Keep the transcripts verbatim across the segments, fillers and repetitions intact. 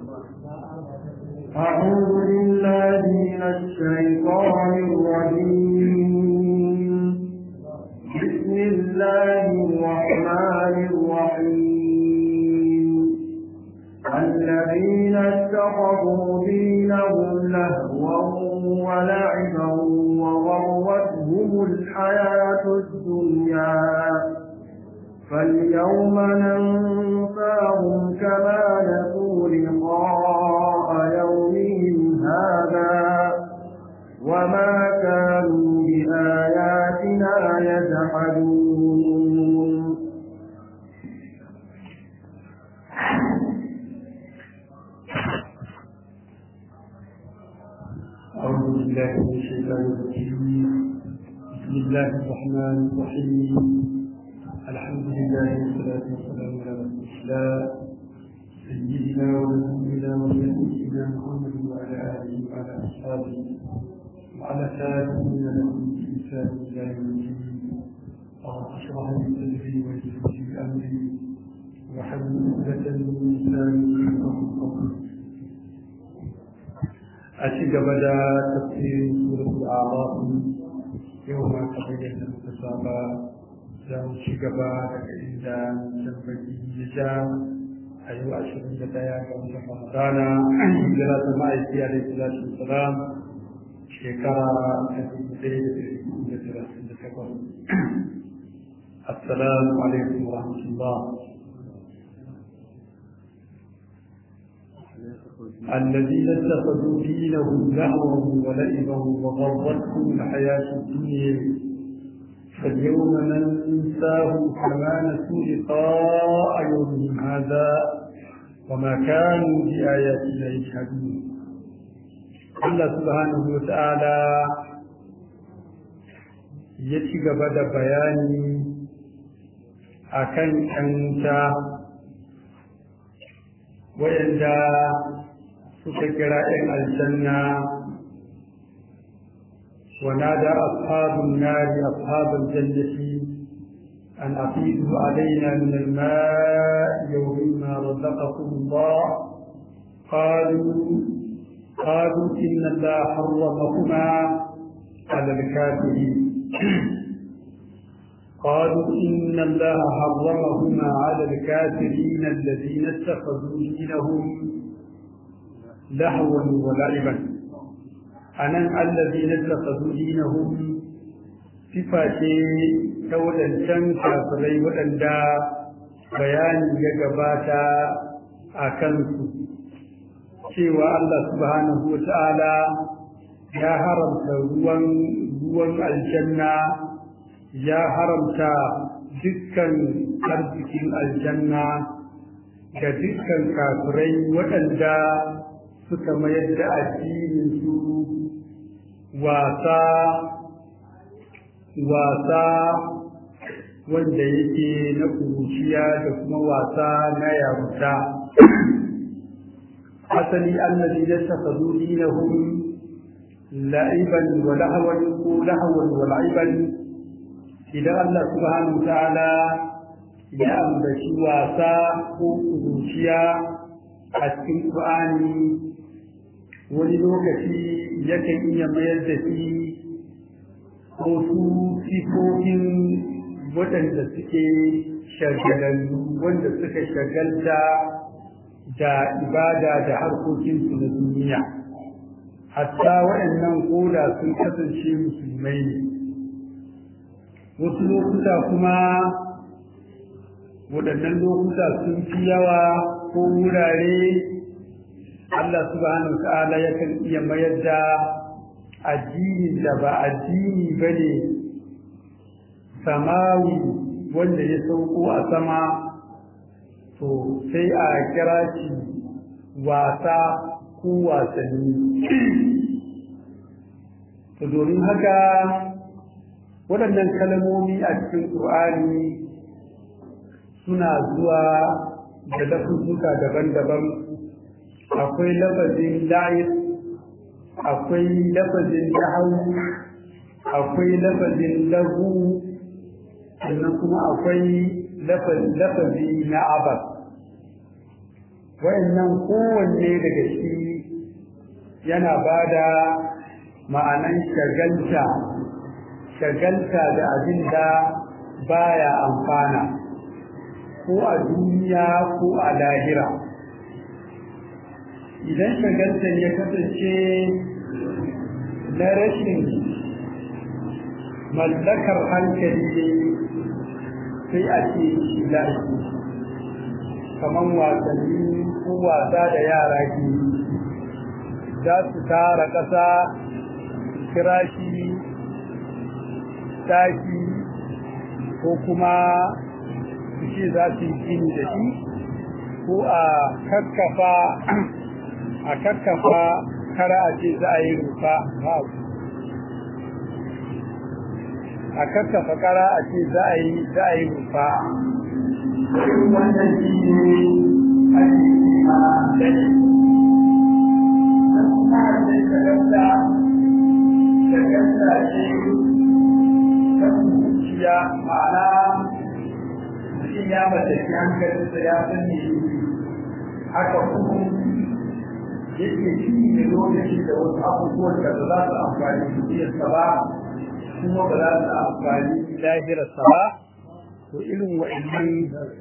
أعوذ بالله من الشيطان الرجيم. بسم الله الرحمن الرحيم. الذين اتخذوا دينهم لهوا ولعبا وغرتهم الحياة الدنيا فاليوم ننساهم كما نسوا لقاء يومهم هذا وما كانوا بآياتنا يجحدون. أعوذ بالله من الشيطان الرجيم. بسم الله الرحمن الرحيم. الحمد لله والصلاة والسلام على رسول الله سيدنا ونبينا وسيدنا محمد وعلى آله وعلى أصحابه وعلى تابعين لهم بإحسان إلى يوم الدين. اللهم اشرح لي صدري ويسر لي أمري واحلل عقدة من لساني يفقهوا قولي. أشهد بدا تفسير سورة الأعراف يوم تبين المتسابة زم شجبا عند جنبي يجا أيوة عشرين دقيقة من رمضان جلالة المعيسي عليه الصلاة والسلام شكرا السلام عليكم ورحمة الله. الذين اتخذوا دينهم لهوا ولعبا وغرتهم الحياة الدنيا فاليوم ننساهم كما نسوا لقاء يومهم هذا وما كانوا بآياتنا يجحدون. الله سبحانه وتعالى يتيغ بدا بياني أكن أنت وإن سكر الجنة ونادى أصحاب النار أصحاب الجنة أن أفيدوا علينا من الماء يوم ما رزقكم الله قالوا قالوا إن الله حرمهما على الكافرين قالوا إن الله حرمهما على الكافرين الذين اتخذوا دينهم لهوا ولعبا. أنا الذين اتخذوا دينهم صفة تولى كافري وأندى بيان جباتا أكنسو سوى الله سبحانه وتعالى يا حرمت ruwan aljanna ya haramta dukkan arzikin aljanna ga dukkan kafirai waɗanda suka mayar da addininsu wasa wasa wanda yake na kuruciya da kuma wasa na yaruta. asali annabi ya takhadhu dinahum la'iban wa lahwan ko lahwan wa la'iban. idan Allah subhanahu wa ta'ala ya ambaci wasa ko kuruciya a cikin Qur'ani wani lokaci yakan iya mayar da shi ko su sifofin waɗanda suke shagalallu wanda suka shagalta da ibada da harkokinsu na duniya, hatta waɗannan koda sun kasance musulmai ne. wasu lokuta kuma waɗannan lokuta sun fi yawa ko wurare Allah subhanahu wa ta'ala yakan iya mayar da addini da ba addini bane samawi wanda ya sauko a sama to sai a kira shi wasa ko wasanni. to domin haka waɗannan kalmomi a cikin Qur'ani suna zuwa da lafuzzuka daban-daban. akwai lafazin la'ib, akwai lafazin lahu, akwai lafazin lahu, sannan kuma akwai lafazi na abas. wayannan kowanne daga shi yana bada ma'anan shagalta shagalta da abin da baya amfana ko a duniya ko a lahira. Idan shagaltar ya kasance na rashin mallakar hankali ne sai a ce shi lafi, kamar wasanni ko wasa da yara ke za su tara ƙasa kira shi taki ko kuma su ce za su yi gini da shi ko a kakkafa a kakkafa kara a ce za a yi rufa a kakkafa kara a ce za a yi za a yi rufa wannan shi ne ake yi a dare na kuma da shagarta shagarta ce ta zuciya ma'ana mutum ya matashi hankalinsa ya san ne haka kuma yake shi ne lokaci da wasu abubuwan da ba za su amfani dukiyarsa ba kuma ba za su amfani lahirarsa ba. To irin wa'annan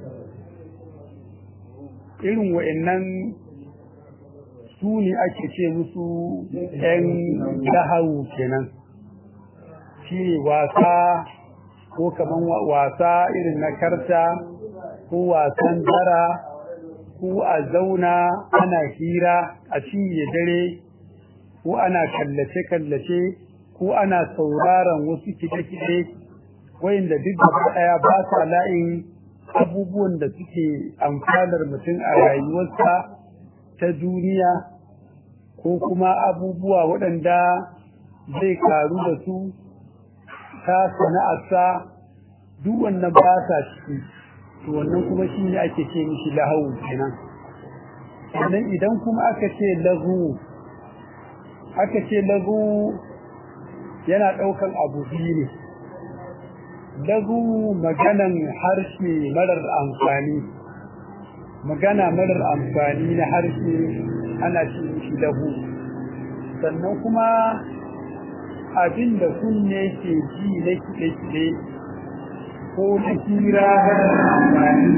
irin wa'annan su ne ake ce musu ‘yan lahawu kenan, shi ne wasa ko kaman wasa irin na karta ko wasan dara ko a zauna ana hira a cinye dare ko ana kallace-kallace ko ana sauraron wasu kide-kide wayanda duk gaba daya ba sa la'in abubuwan da suke amfanar mutum a rayuwarsa ta duniya ko kuma abubuwa waɗanda zai karu da su ta sana'arsa, duk wannan ba sa ciki. To wannan kuma shi ne ake ce mishi lahawu kenan. Sannan idan kuma aka ce lagu aka ce lagu yana ɗaukan abu biyu ne. Lagu maganan harshe marar amfani, magana marar amfani na harshe ana ce mishi lagu. Sannan kuma abin da kunne ke ji na kiɗe-kiɗe ko na hira marar amfani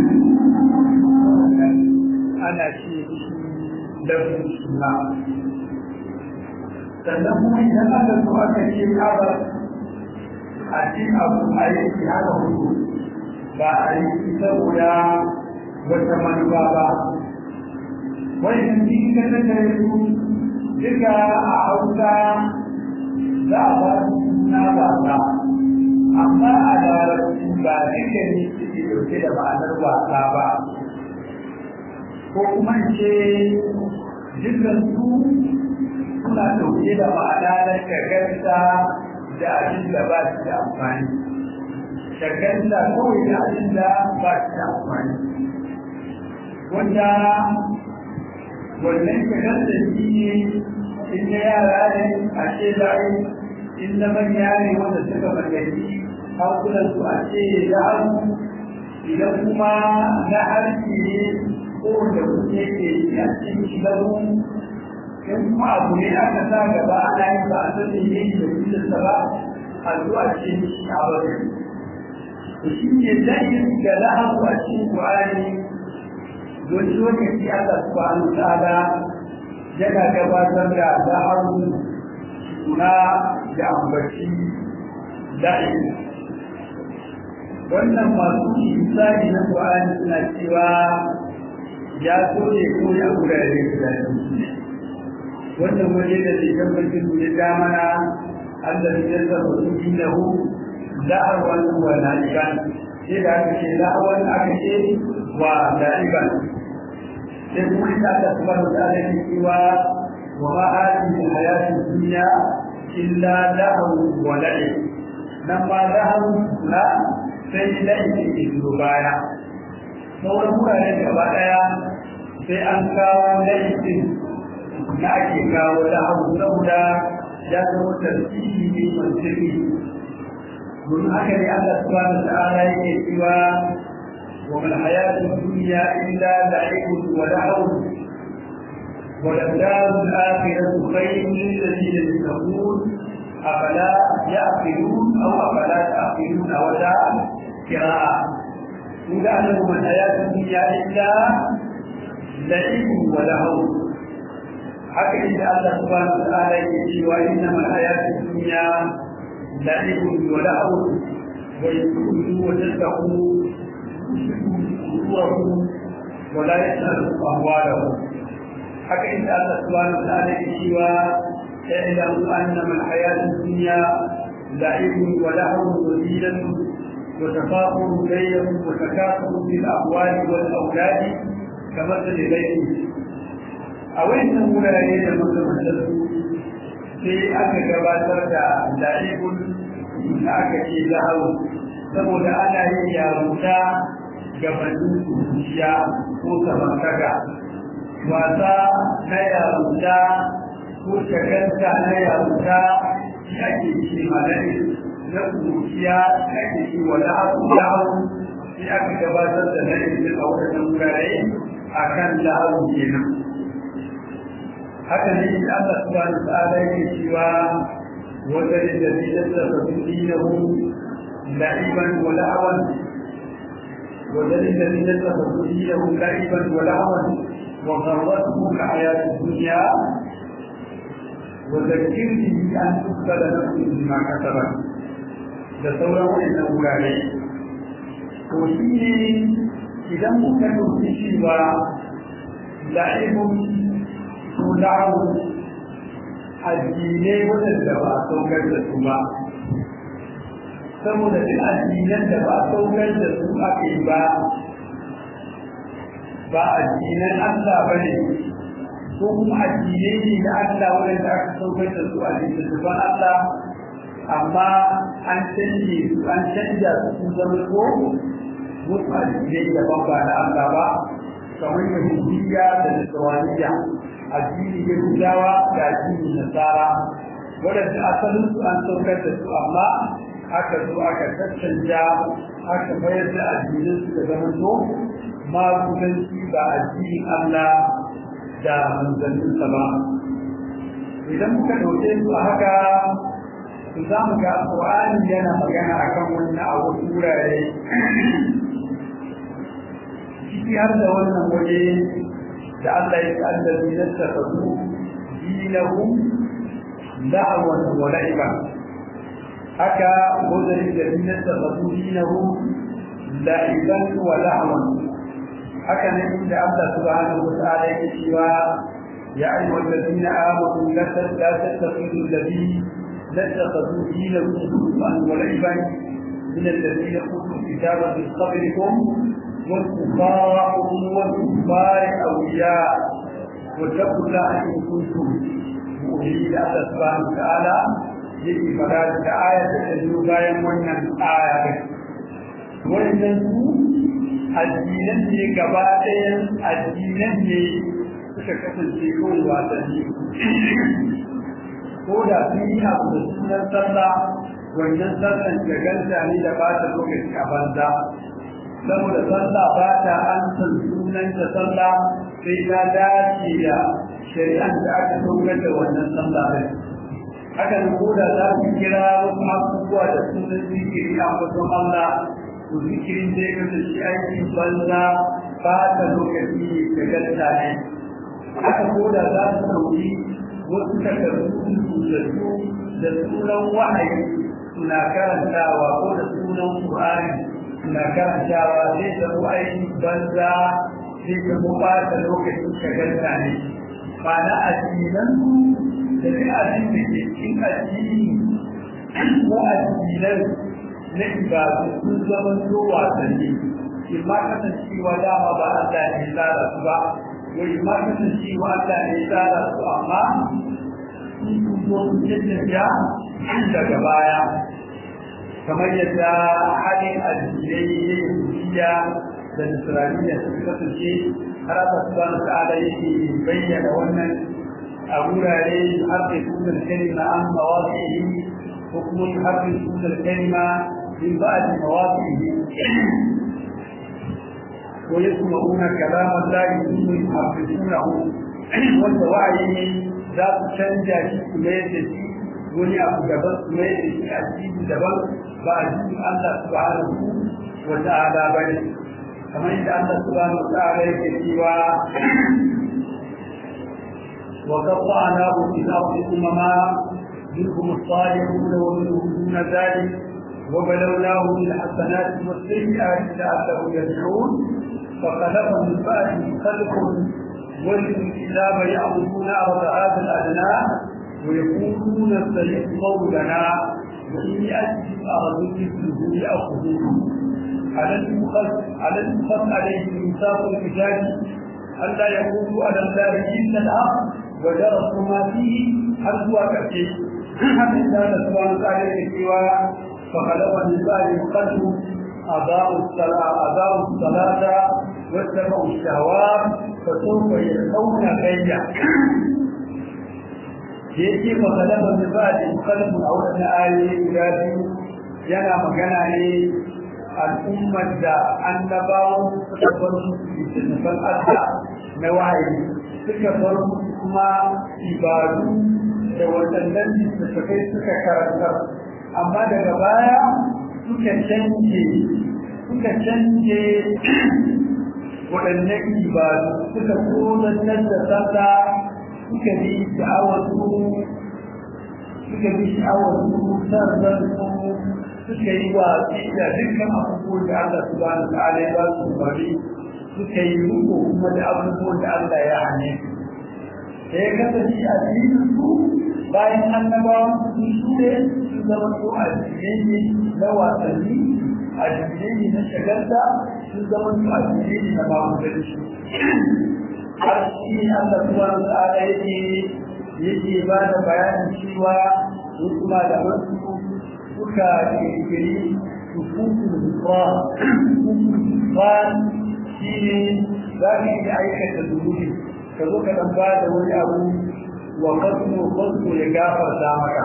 ana ce mishi lagu suna. Sannan kuma idan aka zo aka ce abar a cikin abu a yi haka hudu ba a yi saboda wata manufa ba. Wani sun ka tattare su duka a hausa za a ba su suna wasa, amma a larabci ba duka ne suke dauke da ma'anar wasa ba, ko kuma ce dukkan su suna dauke da ma'ana na shagarta da abin da ba shi da amfani, shagarta kawai da abin da ba shi da amfani, wanda wannan shagarta shi ne in na yara ne a ce zai, in na manya ne wanda suka mallaki hankulan su a ce za'an, idan kuma na harshe ne ko da kuke ke yi a cikin shigarun, in kuma abu ne aka sa gaba ana yin ba a sanin yin da jikinsa ba a zuwa cikin shi a wajen. Shi ne zai ga lahabu a cikin Ƙur'ani wani lokaci Allah subhanahu wa ta'ala yana gabatar da lahabu na da ambaci da'i. Wannan masu misali na Ƙur'ani suna cewa ya so ne ko ya gurare da wannan waje da cikin bakin ne da mana Allah ya saba su innahu da'awan wa na'iban, sai da aka ce da'awan aka ce wa na'iban, sai kuma ita Allah subhanahu wa ta'ala ya cewa wa ma hadhihi hayatu dunya illa da'aw wa la'ib, nan ma da'aw la sai la'ib ke zuwa baya. Sauran wuraren gaba daya sai an kawo la'ib na ake kawo da abu saboda ya zama tartibi ne mantiki. Domin haka ne Allah subhanahu wa ta'ala yake cewa wa mal hayatu dunya illa la'ibun wa la'ibun وللدار الآخرة خير للذين يتقون أفلا يعقلون أو أفلا تعقلون أو لا قراءة ولعنهم الحياة الدنيا إلا لعب ولهو حتى إن الله سبحانه وتعالى يقول وإنما الحياة الدنيا لعب ولهو ويقولوا وتتقوا صورهم ولا يسألوا أموالهم حتى إن الله سبحانه وتعالى يقول اعلموا أنما الحياة الدنيا لعب ولهو وزينة وتفاخر بينهم وتكاثر في الأموال والأولاد كمثل بيت أو إنه لا يجد مثل في أن gabatar da la'ibun da aka ce lahau saboda ana yin yaruta gabanin zuciya ko samartaka wasa na yaruta ko shaganta na yaruta shi ake ce malari na zuciya ake ce wa lahau sai aka gabatar da la'ibun a wadannan wurare a kan lahau kenan haka ne Allah subhanahu wa ta'ala yake cewa وذل الذين اتخذوا دينهم لعبا ولهوا وذل الذين اتخذوا دينهم لعبا ولهوا وغرتهم الحياة الدنيا وذكر به أن تقبل نفس بما كسبت لتوروا إنه عليه وشيء إذا مكنوا في شيء لعب ولهو addinai waɗanda ba a saukar da su ba saboda duk addinan da ba a saukar da su aka yi ba ba addinan Allah ba ne ko kuma addinai ne na Allah waɗanda aka saukar da su a littattafan Allah amma an canje su an canja su sun zama ko wasu addinai daban ba na Allah ba kamar Yahudiyya da Nasraniyya addini ya gudawa da addini nasara wadanda asalin su an saukar da su amma aka zo aka tattanja aka bayar da addinin su da zaman to magudanci ba addinin Allah da manzannin sa ba idan muka dauke su a haka su za mu ga Qur'ani yana magana akan wannan a wasu wurare ciki har da wannan waje da Allah ya ce allazi yattakhadhu dinahum la'wan wa la'iba haka wanda ya yattakhadhu dinahum la'iban wa la'wan haka ne inda Allah subhanahu wa ta'ala ya ce wa ya ayyuhal ladina amanu la tattakhidhu alladhi yattakhadhu dinahum la'wan wa la'iban min alladhina utul kitaba min qablikum والكفار والكفار أولياء واتقوا الله إن كنتم مؤمنين الله سبحانه وتعالى يجي فراد آية تجلو بايا منا آية وإنه الدينان ne gaba ɗayan addinan ne suka kasance kawai wasanni ko da sun yi abu da sunan sallah wannan sallan shagalta ne da ba ta lokaci a banza saboda sallah ba ta an san sunanta sallah sai ta dace da shari'an da aka saukar da wannan sallah ɗin haka ne ko da za su kira wasu abubuwa da sunan zikiri a wajen Allah to zikirin zai kasance aikin banza ba ta lokaci da gasta ne haka ko da za su sauki wasu takardu da su da sunan wahayi suna karantawa ko da sunan Qur'ani suna karantawa sai da aiki banza sai da mu ba ta lokacin shagalta ne ba na addinan da duk abin da ke cikin addini ko addinan na ibadu sun zama zo wasanni in ma kasancewa dama ba Allah ne tsara su ba ko in ma kasancewa Allah ne tsara su amma sun zo sun tafiya daga baya kamar yadda halin addinai ne Yahudiya da Nasraniyya suka kasance har Allah subhanahu wa ta'ala yake bayyana wannan a wurare har da sunan kalma an mawadihi ko kuma har da sunan kalma min ba'd mawadihi wa yasma'una kalam Allah thumma yuharrifunahu wanda wa'ayi ne za su canja shi su mayar da shi wani abu daban su mayar da shi a cikin daban ba a cikin Allah subhanahu wa ta'ala ba ne kamar yadda Allah subhanahu wa ta'ala yake cewa wa qatta'nahu fi ardi umama minhum as-salihun wa minhum dun dhalik wa balawnahum bil hasanati was sayyi'ati la'allahum yarji'un فخلف من بعدهم خلف ولدوا الكتاب يعبدون أرض هذا الأدنى ويقولون سيد قولنا وإن يأتهم أرض مثله يأخذوه ألم يخف عليهم ميثاق الكتاب ألا يقولوا على الله إلا الحق ودرسوا ما فيه هل هو كثير حتى كان سبحانه وتعالى سوى فخلف من بعدهم خلف أضاعوا الصلاة أضاعوا الصلاة واتبعوا الشهوات فسوف يلقون غيا yake makalama da ba da kalmu a wannan ayoyi guda biyu yana magana ne al'ummar da annabawan suka bar su da Allah na wahayi suka bar kuma ibadu da wadannan da suka suka karanta amma daga baya suka canje suka canje waɗannan ibadu suka tsoron da sanda suka bi sha'awarsu suka bi sha'awarsu sarrarsu suka yi watsi da dukkan abubuwan da Allah subhanahu wa ta'ala ya ba su bari suka yi ruko kuma da abubuwan da Allah ya hane da ya kasance a cikin su bayan annabawan su su ne su zama su addinai na wasanni addinai na shagarta sun zama su addinai na mamudanci har shi Allah subhanahu wa ta'ala yake yake ba da bayanin cewa wasu malaman su suka kirkiri hukukul Qur'an hukukul Qur'an shi ne za ka yi aikata zunubi ka zo ka dan ba da wani abu wa qasmu qasmu ya gafarta maka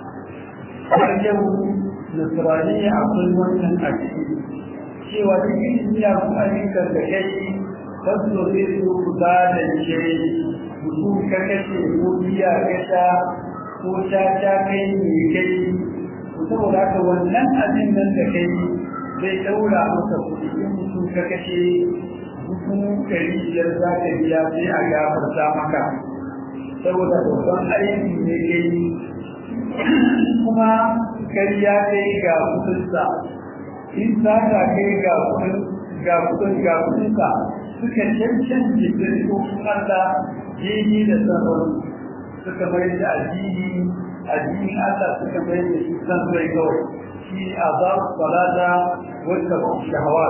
har yau nasrani akwai wannan a ciki cewa cikin iya kuma ayyukan da kai wasu zai su ba da ce mutum ka kashe ko biya kasha ko ta ta kai ne kai saboda haka wannan abin nan da kai zai daura masa kuɗi in mutum ka kashe dubu ɗari biyar za ka biya sai a gafarta maka saboda babban aiki ne kai kuma kariya kai ga kuɗinsa in za ka kai ga kuɗin ga kuɗin ga kuɗinsa suka cancan jikin kokun Allah jini da sabon suka mai da addini addinin Allah suka mai da shi san rai kawai shi azab salata wanda ba shahawa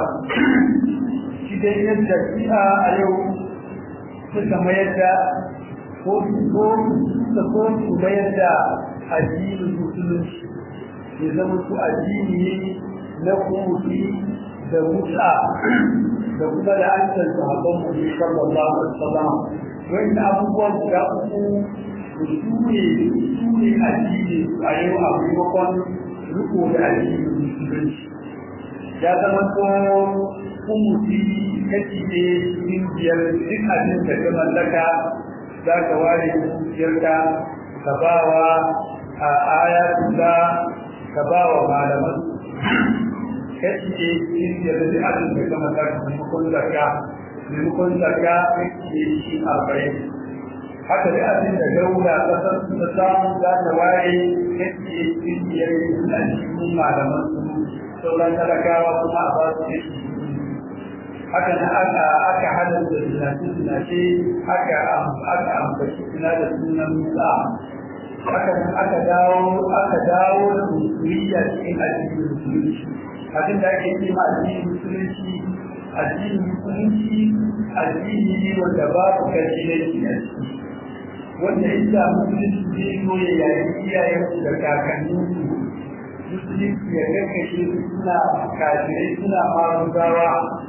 shi dai yadda shi'a a yau suka mayar da ko ko suka ko su mayar da addinin musulunci ya zama su addini ne na kofi da mutsa da kuma da an san sahabban mu sallallahu alaihi wasallam wanda abubuwan da uku su ne su ne addini a yau a maimakon riko da addini musulunci ya zama ko kumusi kashi ne cikin biyar duk abin da ka mallaka za ka ware dukiyarka ka ba wa a ayatullah ka ba wa malaman kashi ne cikin biyar da abin da ka mallaka maimakon zakka maimakon zakka kashi ne cikin arba'in haka da abin da daula kasar su ta samu za ta ware kashi ne cikin biyar da cikin malaman su sauran talakawa kuma a ba su kashi haka na aka aka halarta zinace-zinace aka aka ambaci suna da sunan musa haka aka dawo aka dawo da musulmiya cikin addinin musulunci abin da ake ce ma addinin musulunci addinin musulunci addini ne wanda babu kashi na shi a ciki wanda inda musulunci zai zo ya yayi iyayensu da kakanninsu musulunci ya kakkashe su suna kafirai suna maruzawa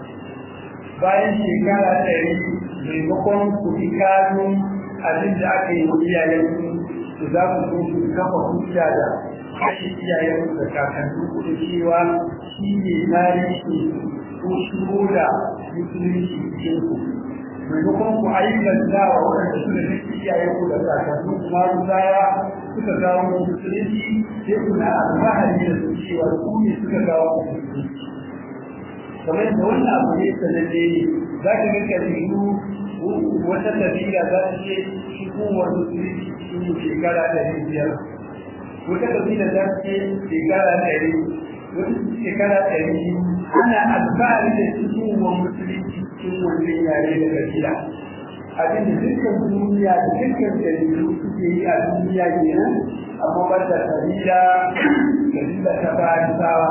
bayan shekara ɗari maimakon ku fi kano abin da aka yi wa iyayensu su za ku zo su kafa hujja da kashe iyayensu da kakannin ku da cewa shi ne tarihi ko shigo da musulunci cikin ku maimakon ku aibanta wa waɗanda suka fi iyaye ku da kakannu kuma rusaya suka kawo musulunci sai kuna alfahari da su cewa ku ne suka kawo musulunci kamar da wannan abu ne sananne ne za ka ga kabilu wata kabila za ta ce shigowar musulunci cikin shekara ɗari biyar wata kabila za ta ce shekara ɗari wata shekara ɗari ana alfahari da shigowar musulunci cikin wannan yare da kabila abin da dukkan duniya da dukkan kabilu suke yi a duniya kenan amma ba da kabila kabila ta farisawa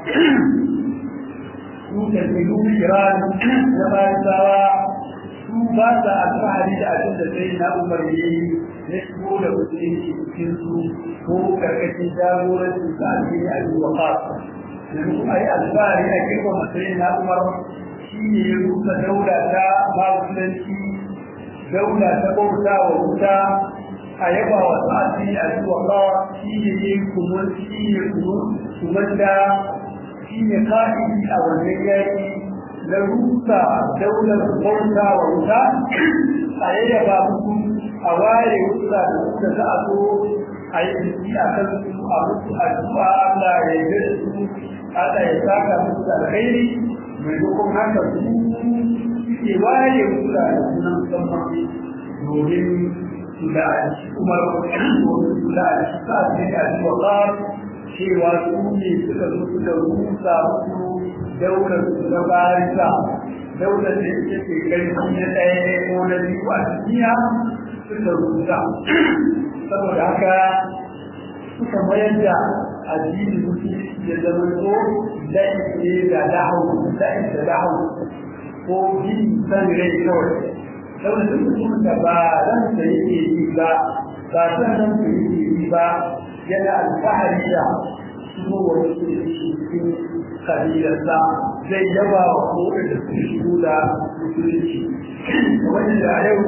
su kabilu iran na farisawa su ba sa alfahari da abin da sai na umar ya yi na shigo da musulunci cikin su ko karkashin jagorancin sa a cikin al'uwa fasa yanzu a yi alfahari a girma sai na umar shi ne ya rusa daula ta magudanci daula ta bauta wa wuta a yaba wa sa'adi a zuwa kawa shi ne ya yi kumar shi ne kumar da shi ne ka'idi a wannan yaki na rusa daular bauta wa wuta a yaba musu a ware wuta da wuta za a zo a yi jiki a kan su a musu addu'a Allah ya yi su Allah ya saka musu da alkhairi maimakon haka su ke ware wuta da sunan musamman domin su da umar su da sa su ne a zuwa ƙar cewa su ne suka zo su da rusa su daular su da barisa daular da ita ke ƙarfi na ɗaya ko na biyu a duniya suka rusa saboda haka suka mayar da addini musulunci ya zama ko laifi da dahawu laifi da dahawu ko bin san rai kawai saboda duk mutumin da ba ran da yake yi ba ba san ran da yake yi ba yana alfahari da shigo wa musulunci cikin kabilarsa zai yaba wa kowane da su shigo da musulunci wanda da yau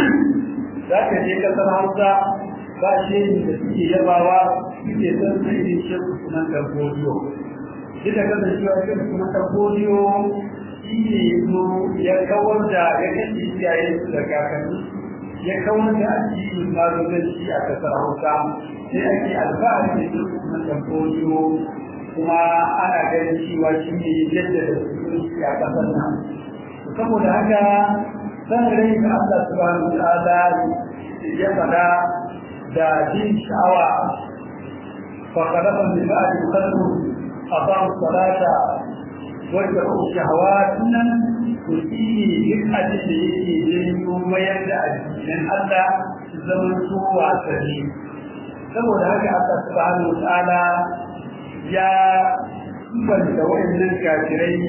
za ka je kasar hausa ba shi da suke yabawa suke son su irin shi kuma tabbodiyo duk da kasancewa shi kuma tabbodiyo shi ne zo ya kawar da ya kashe iyayen su da kakanni ya kawar da addinin mazuganci a kasar hausa sai ake alfahari da shi kuma tabbodiyo kuma ana ganin cewa shi ne yadda da su a kasar nan saboda haka san rai da Allah subhanahu wa ta'ala ya fada da jin sha'awa fa khalaqa min ba'di khalqu aqam salata wa tabu shahawat nan kusi duk abin da yake janyo mayar da addinin Allah zaman su wasanni saboda haka Allah subhanahu wa ta'ala ya banta wa'annan kafirai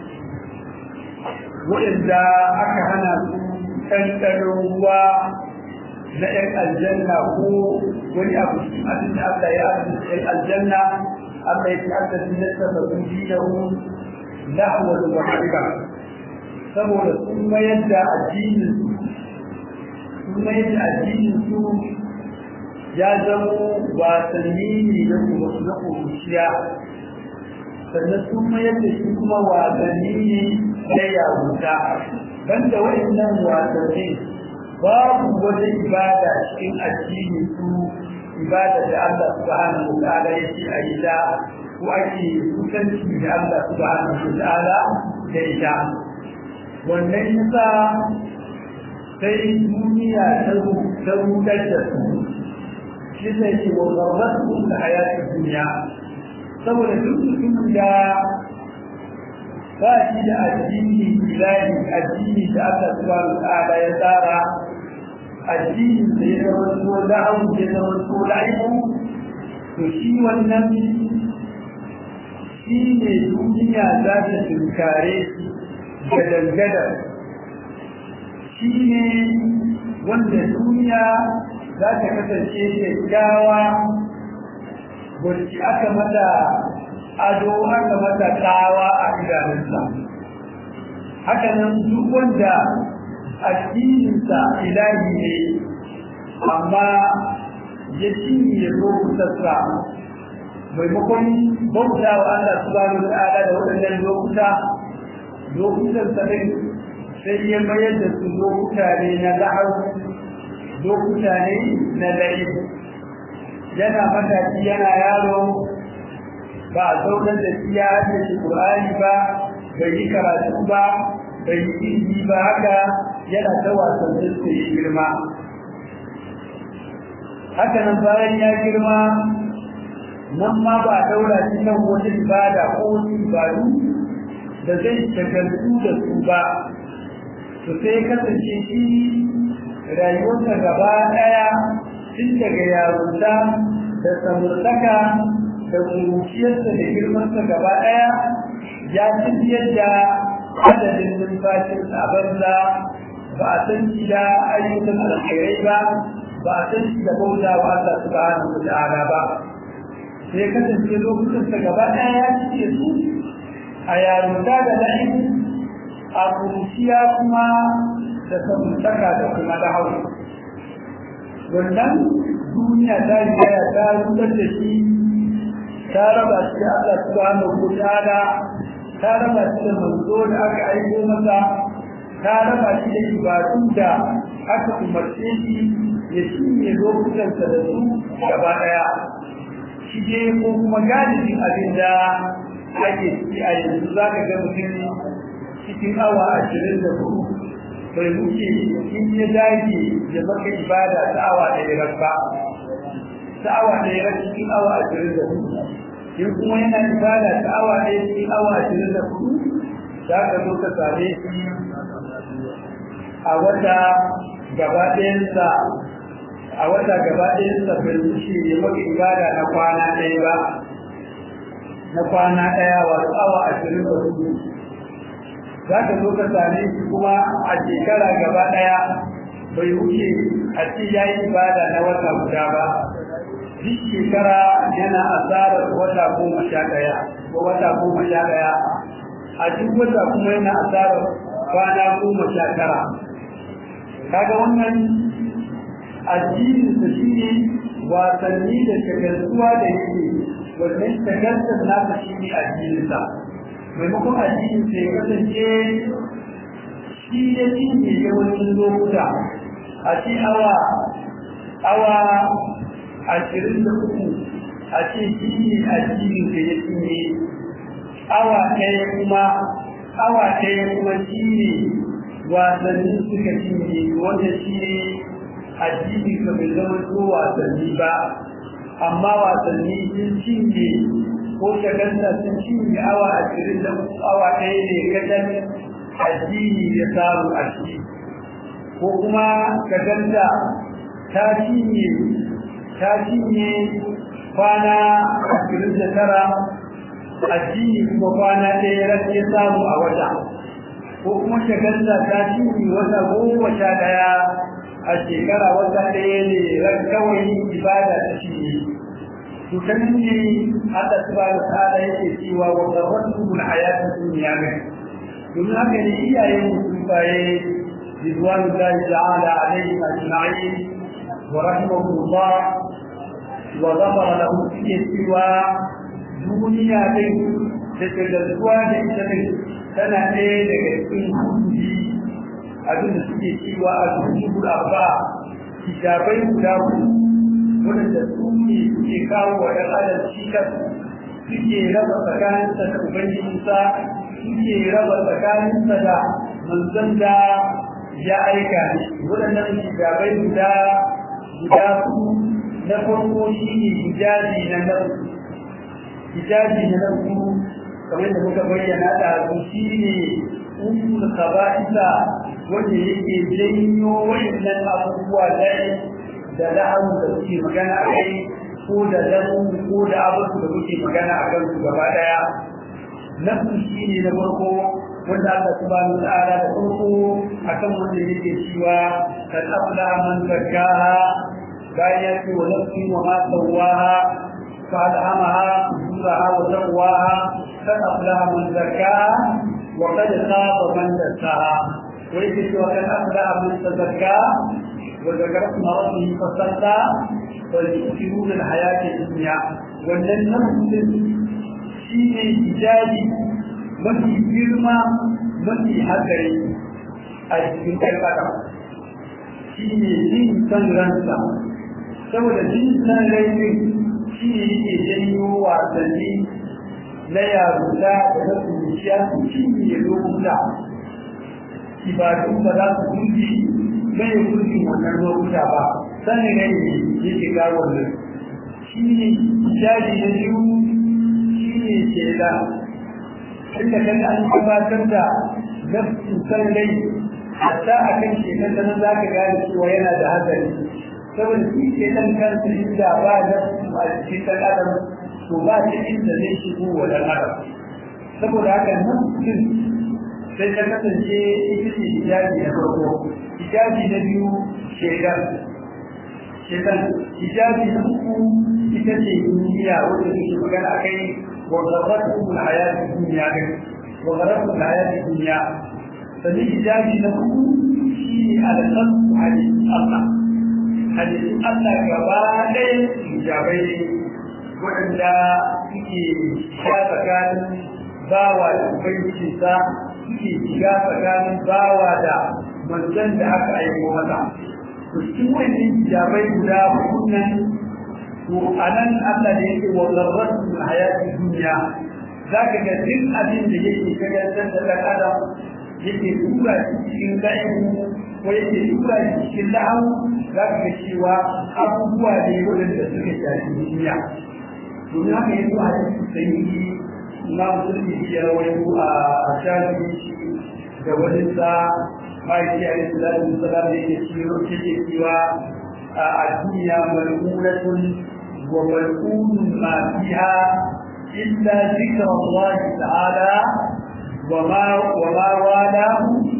wa'anda aka hana su ɗanɗanon ruwa na ‘yan aljanna ko wani abu abin da Allah ya arziki ‘yan aljanna Allah ya fi arziki na sababbin dinahu la'awar wa harika saboda sun mayar da addinin sun mayar da addinin su ya zamo wasanni ne na kuruciya sannan sun mayar da shi kuma wasanni ne na yawuta banda wa'annan wasanni babu wata ibada cikin addini su ibada da Allah subhanahu wa ta'ala yake a yi da ko ake kusanci da Allah subhanahu wa ta'ala da ita wannan yasa sai duniya ta rudar da su shi ne ke wa zarratun da hayatin duniya saboda duk mutumin da ba shi da addini ilahi addini da Allah subhanahu wa ta'ala ya tsara addini da ya zama so da'awu ya zama so la'ibu to shi wannan shi ne duniya za ta tunkare ga dangadar shi ne wanda duniya za ta kasance kyakkyawa wacce aka mata ado aka mata kawa a idanunsa haka nan duk wanda addininsa ilahi ne amma ya cinye lokutarsa maimakon bauta wa Allah subhanahu wa ta'ala da waɗannan lokuta lokutan sa ne sai ya mayar da su lokuta ne na lahar lokuta ne na laif yana matashi yana yaro ba a zaunar da shi ya haddace Qur'ani ba bai yi karatu ba bai yi ilimi ba haka yana ta wasannin su yi girma haka nan bayan ya girma nan ma ba a daura shi kan wata ibada ko wani ibadu da zai shagaltu da su ba to sai kasance shi rayuwarsa gaba ɗaya tun daga yarunta da samurtaka da kuruciyarsa da girmansa gaba ɗaya ya tafiyar da adadin numfashin a banza ba a san shi da ayyukan alkhairai ba ba a san shi da bauta wa Allah subhanahu wa ta'ala ba sai kasance lokutansa gaba ɗaya ya cike su a yarunta da la'in a kuruciya kuma da samurtaka da kuma da hausa wannan duniya ta riga ta rubar da shi ta raba shi da Allah subhanahu wa ta'ala ta raba shi da manzo da aka aiko masa ta raba shi da ibadun da aka umarce shi ya shine lokutansa da su gaba daya shi je ko kuma galibin abin da ake ciki a yanzu za ka ga mutum cikin awa ashirin da hudu bai wuce in ya dage ya maka ibada ta awa ɗaya rabba ta awa ɗaya rabba cikin awa ashirin da hudu in kuma yana ibada ta awa ɗaya cikin awa ashirin da hudu za ka zo ka same shi a wata gaba ɗayansa a wata gaba ɗayansa bai wuce ya maka ibada na kwana ɗaya ba na kwana ɗaya wasu awa ashirin da hudu za ka zo ka same shi kuma a shekara gaba ɗaya bai wuce a ce ya yi ibada na wata guda ba duk shekara yana asarar wata goma sha ɗaya ko wata goma sha ɗaya a duk wata kuma yana asarar kwana goma sha tara kaga wannan addinin su shi ne wasanni da shagaltuwa da yake wannan shagaltar nasa shi ne addininsa maimakon addinin sai ya kasance shi ya ci ne yawancin lokuta a ce awa awa ashirin da uku a ce shi ne addinin da ya ci ne awa ɗaya kuma awa ɗaya kuma shi ne wasanni suka ci ne wanda shi ne addini ka bai zama ko wasanni ba amma wasanni sun cinye ko shaganta sun cinye awa ashirin da awa ɗaya ne kadan addini ya samu a ciki ko kuma shaganta ta cinye ta cinye kwana ashirin da tara addini kuma kwana ɗaya ya samu a wata ko kuma shaganta ta cinye wata goma sha ɗaya a shekara wata ɗaya ne ran kawai ibada ta shi ne to kan ne Allah subhanahu wa ta'ala yake cewa wa zarratul hayatid dunya ne don haka ne iyayen musulmai ridwanullahi ta'ala alaihim ajma'in wa rahimahullah wa ghafara lahum fi cewa duniya din da tagalluwa da ita ne tana ɗaya daga cikin hujji abin da suke cewa a cikin abba kitabai guda wanda su ne suke kawo wa ɗan adam cikas suke raba tsakaninsa da ubangijinsa suke raba tsakaninsa da manzon da ya aika ne waɗannan kitabai guda guda su na farko shi ne hijabi na nan hijabi na nan kamar da muka bayyana da su shi ne ummul khaba'isa wanda yake janyo wayannan abubuwa dai da da'awu da suke magana a kai ko da lamu ko da abubuwa da suke magana a kan su gaba daya nafsu shine na farko wanda Allah subhanahu wa ta'ala da farko akan wanda yake cewa kad afla man zakkaha bayan wa nafsi wa ma sawaha fa alhamaha fujuraha wa taqwaha kad afla man zakkaha wa qad khaba man dassaha ويجب أن أبدأ من تزكى وذكر اسم ربه فصلى ويؤثرون الحياة الدنيا والنفس شيء إيجابي mafi girma mafi hatsari a cikin karkata shi ne jin san ransa saboda jin san laifin shi ne yake janyo wasanni na yaruta da na kuciya su cinye lokuta ibadun ba za su kunji mai kurkin wannan lokuta ba sanin rai ne yake kawo wannan shi ne jaji na biyu shi ne shela inda kan an gabatar da nafsin san rai hatta a kan shekar da nan za ka gane cewa yana da hatsari saboda shi ke ɗan kansa inda ba nafsin a cikin ɗan adam to ba ta inda zai shigo wa ɗan adam saboda haka nafsin sai ta kasance ita ce hijabi na farko hijabi na biyu shekar shekar hijabi na uku ita ce duniya wanda take magana a kai wa zarratu hayati duniya kai wa zarratu hayati duniya sannan hijabi na uku shi ne alaƙar hadisin Allah hadisin Allah gaba ɗaya hijabai ne waɗanda suke shiga tsakanin bawa da ubangijinsa suke shiga tsakanin bawa da manzon da aka aiko masa to cikin wannan hijabai guda huɗu nan to anan Allah da yake wa zarratu hayati duniya zaka ga duk abin da yake kagantar da ɗan adam yake tura cikin la'ibu ko yake tura cikin la'au za ka ga cewa abubuwa ne waɗanda suka shafi duniya domin haka yanzu a cikin sanyi na musulmi ya rawaito a shafi da wani sa ma'aiki a yin salatu salam da yake cewa a duniya mal'ulatun wa mal'ulun ma fiha illa zikra Allah ta'ala وما وما والاه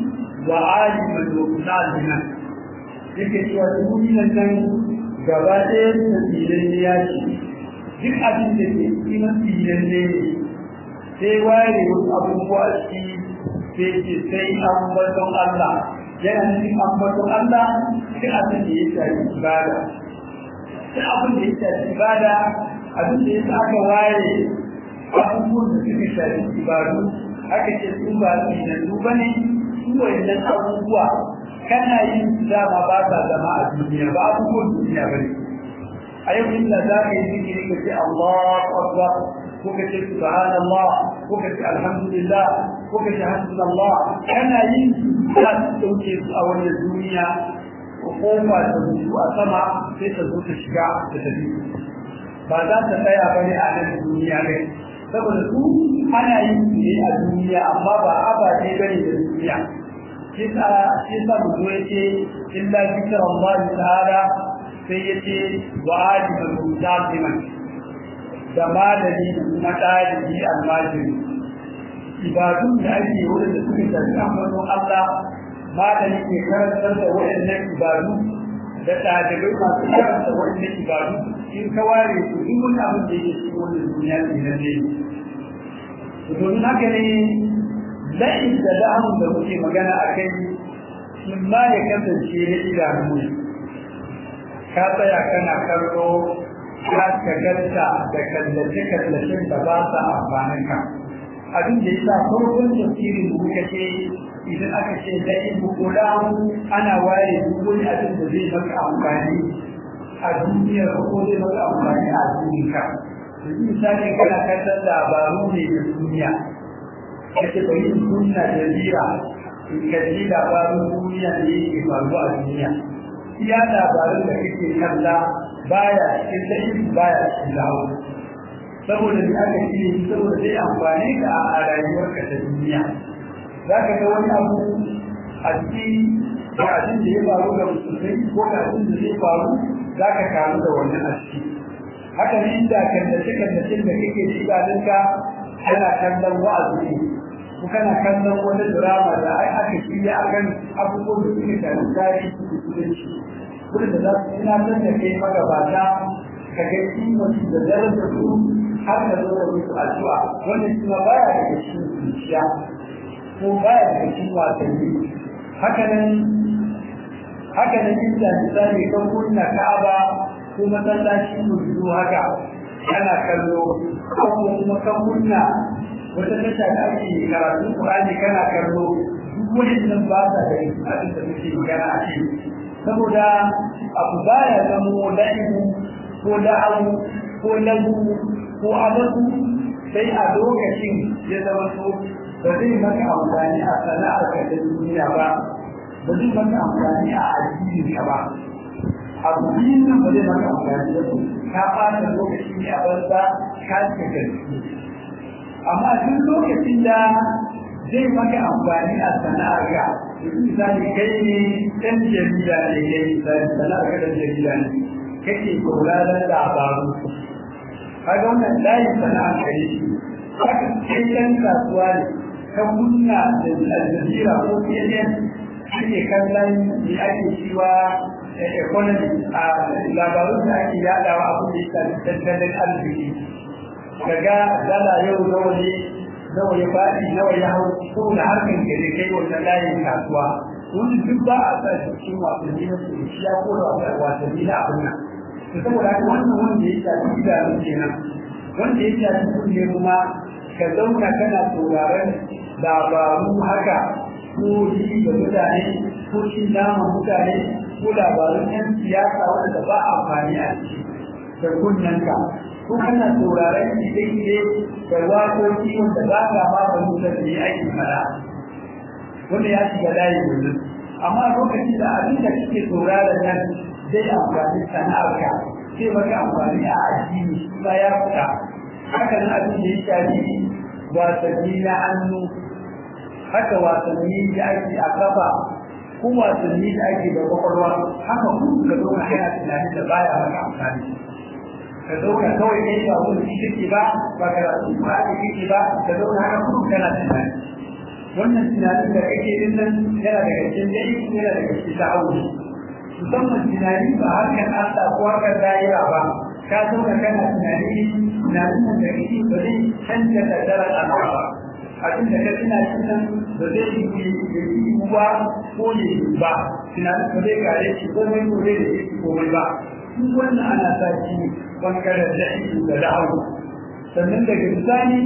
وعالما ومعلما yake cewa duniyar nan gaba ɗaya da filin ya ce duk abin da ke cikin filin ne sai ware wasu abubuwa shi sai ce sai ambaton Allah yana nufin ambaton Allah duk abin da ya shafi ibada duk abin da ya shafi ibada abin da ya sa aka ware abubuwan da suka shafi ibadu aka ce su ba su ba ne su wayannan abubuwa kana yin dama ba ta zama a duniya ba abubuwan duniya ba ne a yau inda za ka yi zikiri ka ce Allahu Akbar ko ka ce subhanallah ko ka ce alhamdulillah ko ka ce hasbunallah kana yin za su dauke su a wannan duniya ko kofa ta mutu a sama sai ta zo ta shiga ta tafi ba za ta tsaya ba ne a nan duniya ne saboda su ana yin su ne a duniya amma ba abace bane da duniya shi sa shi sa mu zo yace illa zikra Allah ta'ala sai yace wa alimul mutaziman da malami na dalibi almajiri ibadun da ake wurin da suke tafi ambaton Allah malami ke karantar da waɗannan ibadu da ɗalibai masu karanta waɗannan ibadu in ka ware su duk wani abin da yake cikin wannan duniya ne na ne domin haka ne la'in da la'amun da muke magana a kai in ma ya kasance na idanu ka tsaya kana kallo ka kagarta da kallace-kallacen da ba sa amfanin ka abin da ya sa farkon tafsirin mu muka ce idan aka ce la'in bukula ana ware duk wani abin da zai maka amfani a duniyar ko zai maka amfani a duniyarka yanzu misali kana kallon labaru ne da duniya kake bari sunna da jira in kalli labarun duniya da yake faruwa a duniya iya labarun da kake kalla baya cikin laifin baya cikin lawo saboda da aka ce saboda zai amfani da a rayuwarka ta duniya za ka ga wani abu a cikin da abin da ya faru da musulmai ko da abin da zai faru za ka kamu da wannan a ciki haka ne inda kallace-kallacen da kake ci ganinka kana kallon wa'azi ko kana kallon wani drama da aka shirya akan abubuwan da suke da tarihi da musulunci wurin da za su tunatar da kai magabata ka ga kimansu da darajar su har da zo da musu addu'a wannan kuma baya daga cikin zuciya ko baya daga cikin wasanni haka nan haka nan inda misali kan kunna Ka'aba ko masallaci ko zuwa haka ana kallo ko kuma kan kunna wata tasha da ake karatu Qur'ani kana kallo duk waɗannan ba sa da abin da suke magana a kai saboda abu baya zamo la'ibu ko la'awu ko lagu ko abatu sai a lokacin ya zama so ba zai maka amfani a sana'ar ka ta duniya ba ba zai maka amfani a addinin ka ba abu biyun nan ba zai maka amfani da su ka ɓata lokaci ne a banza ka ce gaske amma duk lokacin da zai maka amfani a sana'ar ka misali kai ne ɗan jarida ne kai sana'ar ka ɗan jarida ne kake sauraron labaru kaga wannan layin sana'ar ka ne haka kai ɗan kasuwa ne ka kunna da aljazira ko cnn ake kallon me ake cewa economy a labarun da ake yadawa abin da ya tattalin arziki daga dala yau nawa ne nawa ya faɗi nawa ya hau ko da harkar gare kai wannan layin kasuwa wani duk ba a sa shi cikin wasanni na kuciya ko da wasanni na abin nan to saboda haka wannan wanda ya shafi idanu kenan wanda ya shafi kunne kuma ka zauna kana sauraron labaru haka ko ji da mutane ko cin naman mutane ko labarun yan siyasa wanda ba amfani a ciki da kunnanka ko kana sauraron ide-ide da waƙoƙi wanda ba ka ba ba mutum da ya aiki fara wanda ya shiga layi yanzu amma lokacin da abin da kake sauraron nan zai amfani sana'arka sai maka amfani a addini ba ya fita haka nan abin da ya shafi wasanni na hannu haka wasanni da ake a kafa ko wasanni da ake da kwakwalwa haka kuma ka zauna kana tunanin da baya maka amfani ka zauna kawai kai ba wani kike ba ba ka ba ka kike ba ka zauna haka kuma kana tunani wannan tunanin da kake yin nan yana daga cikin dai yana daga cikin ta'awudi musamman tunani ba harkar Allah ko harkar daira ba ka zauna kana tunani tunanin da kake ba zai canza da daren Allah ba abin da ka tuna cikin da zai yi ba ko ne ba tunanin ba zai kare shi komai ko zai da shi komai ba duk wannan ana sa shi bangaren da shi da da'awu sannan daga misali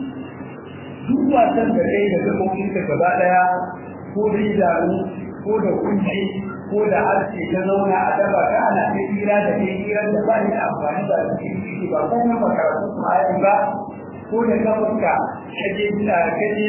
duk wasan da kai da gaɓoɓin ka gaba ɗaya ko da idanu ko da kunci ko da harshe ta zauna a daba ka ana kai hira da kai hirar da ba ni da amfani da cikin ciki ba ko na makarantu su ayi ba ko da kafarka kaje kaje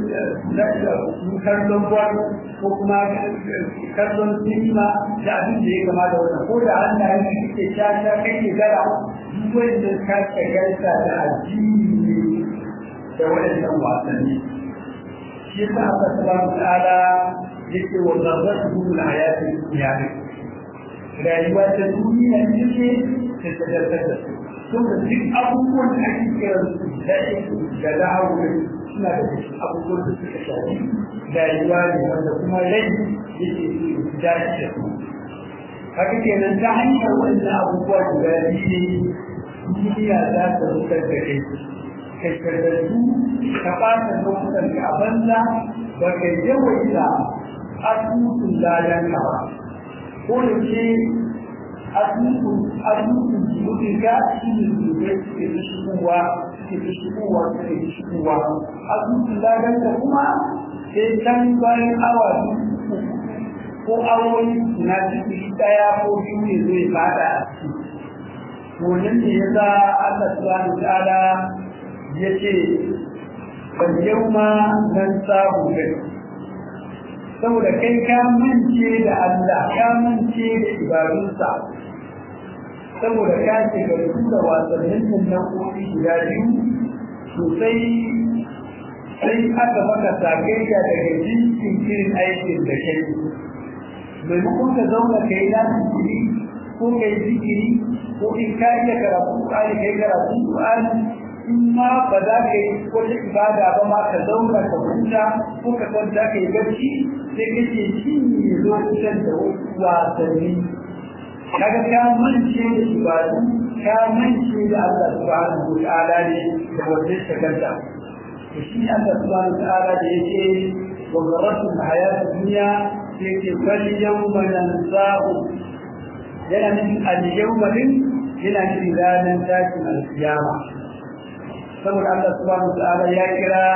kallon bol ko kuma kallon sinima da abin da ya kama da wannan ko da hannayen da kake shasha kake gara duk wanda ka shagalta da addini da waɗannan wasanni shi yasa Allah subhanahu wa ta'ala yake wa zarratu al-hayati dunya rayuwa ta duniya ce ta tadartar da su saboda duk abubuwan da ake kira su da da'awu suna da abubuwan da suka shafi rayuwa ne wanda kuma rai yake su dace da su haka kenan ta hanyar wannan abubuwa guda biyu duniya za ta rukar da kai kai karbarsu ka ɓata lokutan ka a banza ba ka yawaita asusun ladanka ba ko da ce asusun jiruɗinka shi ne zubai suke fi shigowa suke fi shigowa suke fi shigowa asusun ladanka kuma sai can bayan awa ko awoyi na ciki ɗaya ko biyu ne zai fada a ciki wannan ne ya sa Allah subhanahu wa ta'ala ya ce ban yau ma nan samu kai saboda kai ka mance da Allah ka mance da ibadunsa saboda ka ce ga su da wasannin nan na kofi guda biyu sosai sai aka maka sakayya daga jinsin irin aikin da kai maimakon ka zauna ka yi lafi jiri ko ka yi zikiri ko in ka iya karatu ƙwari ka yi karatu ƙwari in ma ba za ka yi wata ibada ba ma ka zauna ka huta ko ka kwanta ka yi barci sai kake cinye lokutan da wasu wasanni kaga ka mance da ibadu ka mance da Allah subhanahu wa ta'ala ne da wannan shakarta to shi Allah subhanahu wa ta'ala da yake wa garatu hayat dunya yake bal yawma nansa'u yana nufin al-yawma din yana nufin ranar tashin al-qiyama saboda Allah subhanahu wa ta'ala ya kira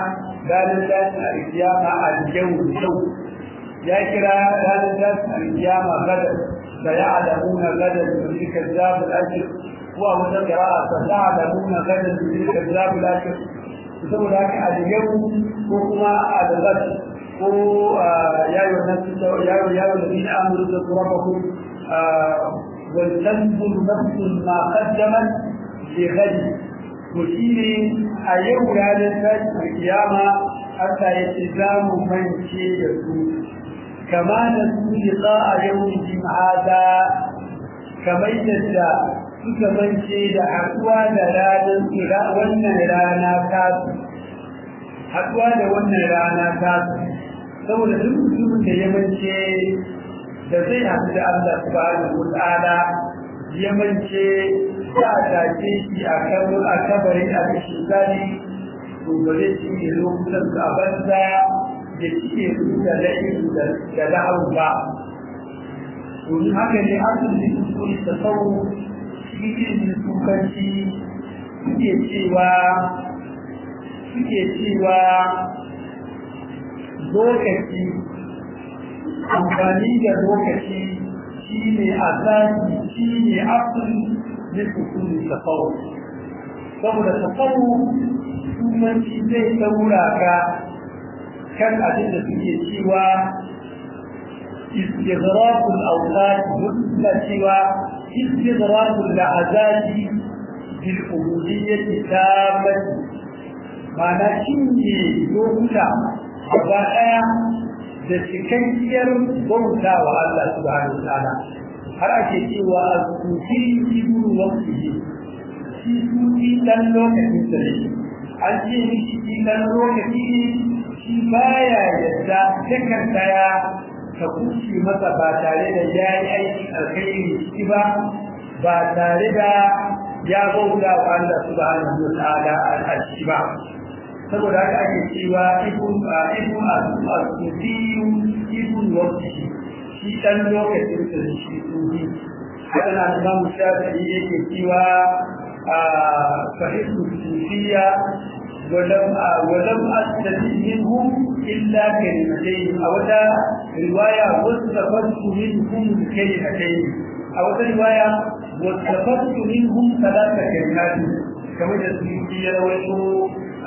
ranar tashin alkiyama a yau yau ya kira ranar tashin alkiyama gadar da ya alamuna gadar da suka zaɓi ashir ko a wata kira'a ta ya alamuna gadar da suka zaɓi ashir saboda haka a yau ko kuma a da ko ya yi wannan ya yi ya yi da amuru da turabakum wal tanzur nafsun ma qaddamat li ghadi to shine a yau ranar tashin kiyama Allah ya ce za mu mance da su kama da su liqa a yawmin hada kamar yadda suka mance da haɗuwa da ranar wannan rana ta su haɗuwa da wannan rana ta su saboda duk mutumin da ya mance da zai haɗu da Allah subhanahu wa ta'ala ya mance ya dace shi a kan a kabarin a cikin zali to ba zai ci ne lokutan da banza da cike su da la'ilu da la'au ba domin haka ne asali su ne tasawu cikin sukanci suke cewa suke cewa lokaci amfani da lokaci shi ne asali shi ne asali na kusuri tasawu saboda tasawu sukanci zai saura ka kan abin da suke cewa استغراق الأوقات مثل سوى استغراق اللحظات بالعبودية تامة معنى شنجي يومنا وباقيا تسكنجر بوتا والله سبحانه وتعالى هل أكي سوى الكوفي يبن وقته سيسوكي تنلوك مثلي أنتي مشي تنلوك فيه شبايا يدى تكنتيا ka kuce masa ba tare da ya yi aikin alkhairi ciki ba ba tare da ya bauta wa Allah subhanahu wa ta'ala a ciki ba saboda haka ake cewa ibn ibn al-sufiyu ibn waqti shi dan lokacin da shi sufi haka na Imam Shafi'i yake cewa sahihu sufiya ولم ولم أستفد منهم إلا كلمتين أو رواية واستفدت منهم كلمتين أو رواية واستفدت منهم ثلاث كلمات كما يسمى يروي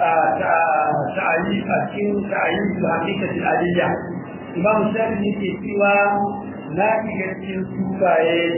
تعريف أكين تعريف حقيقة الآلية إمام الشافعي في سوى ناتجة سوفاية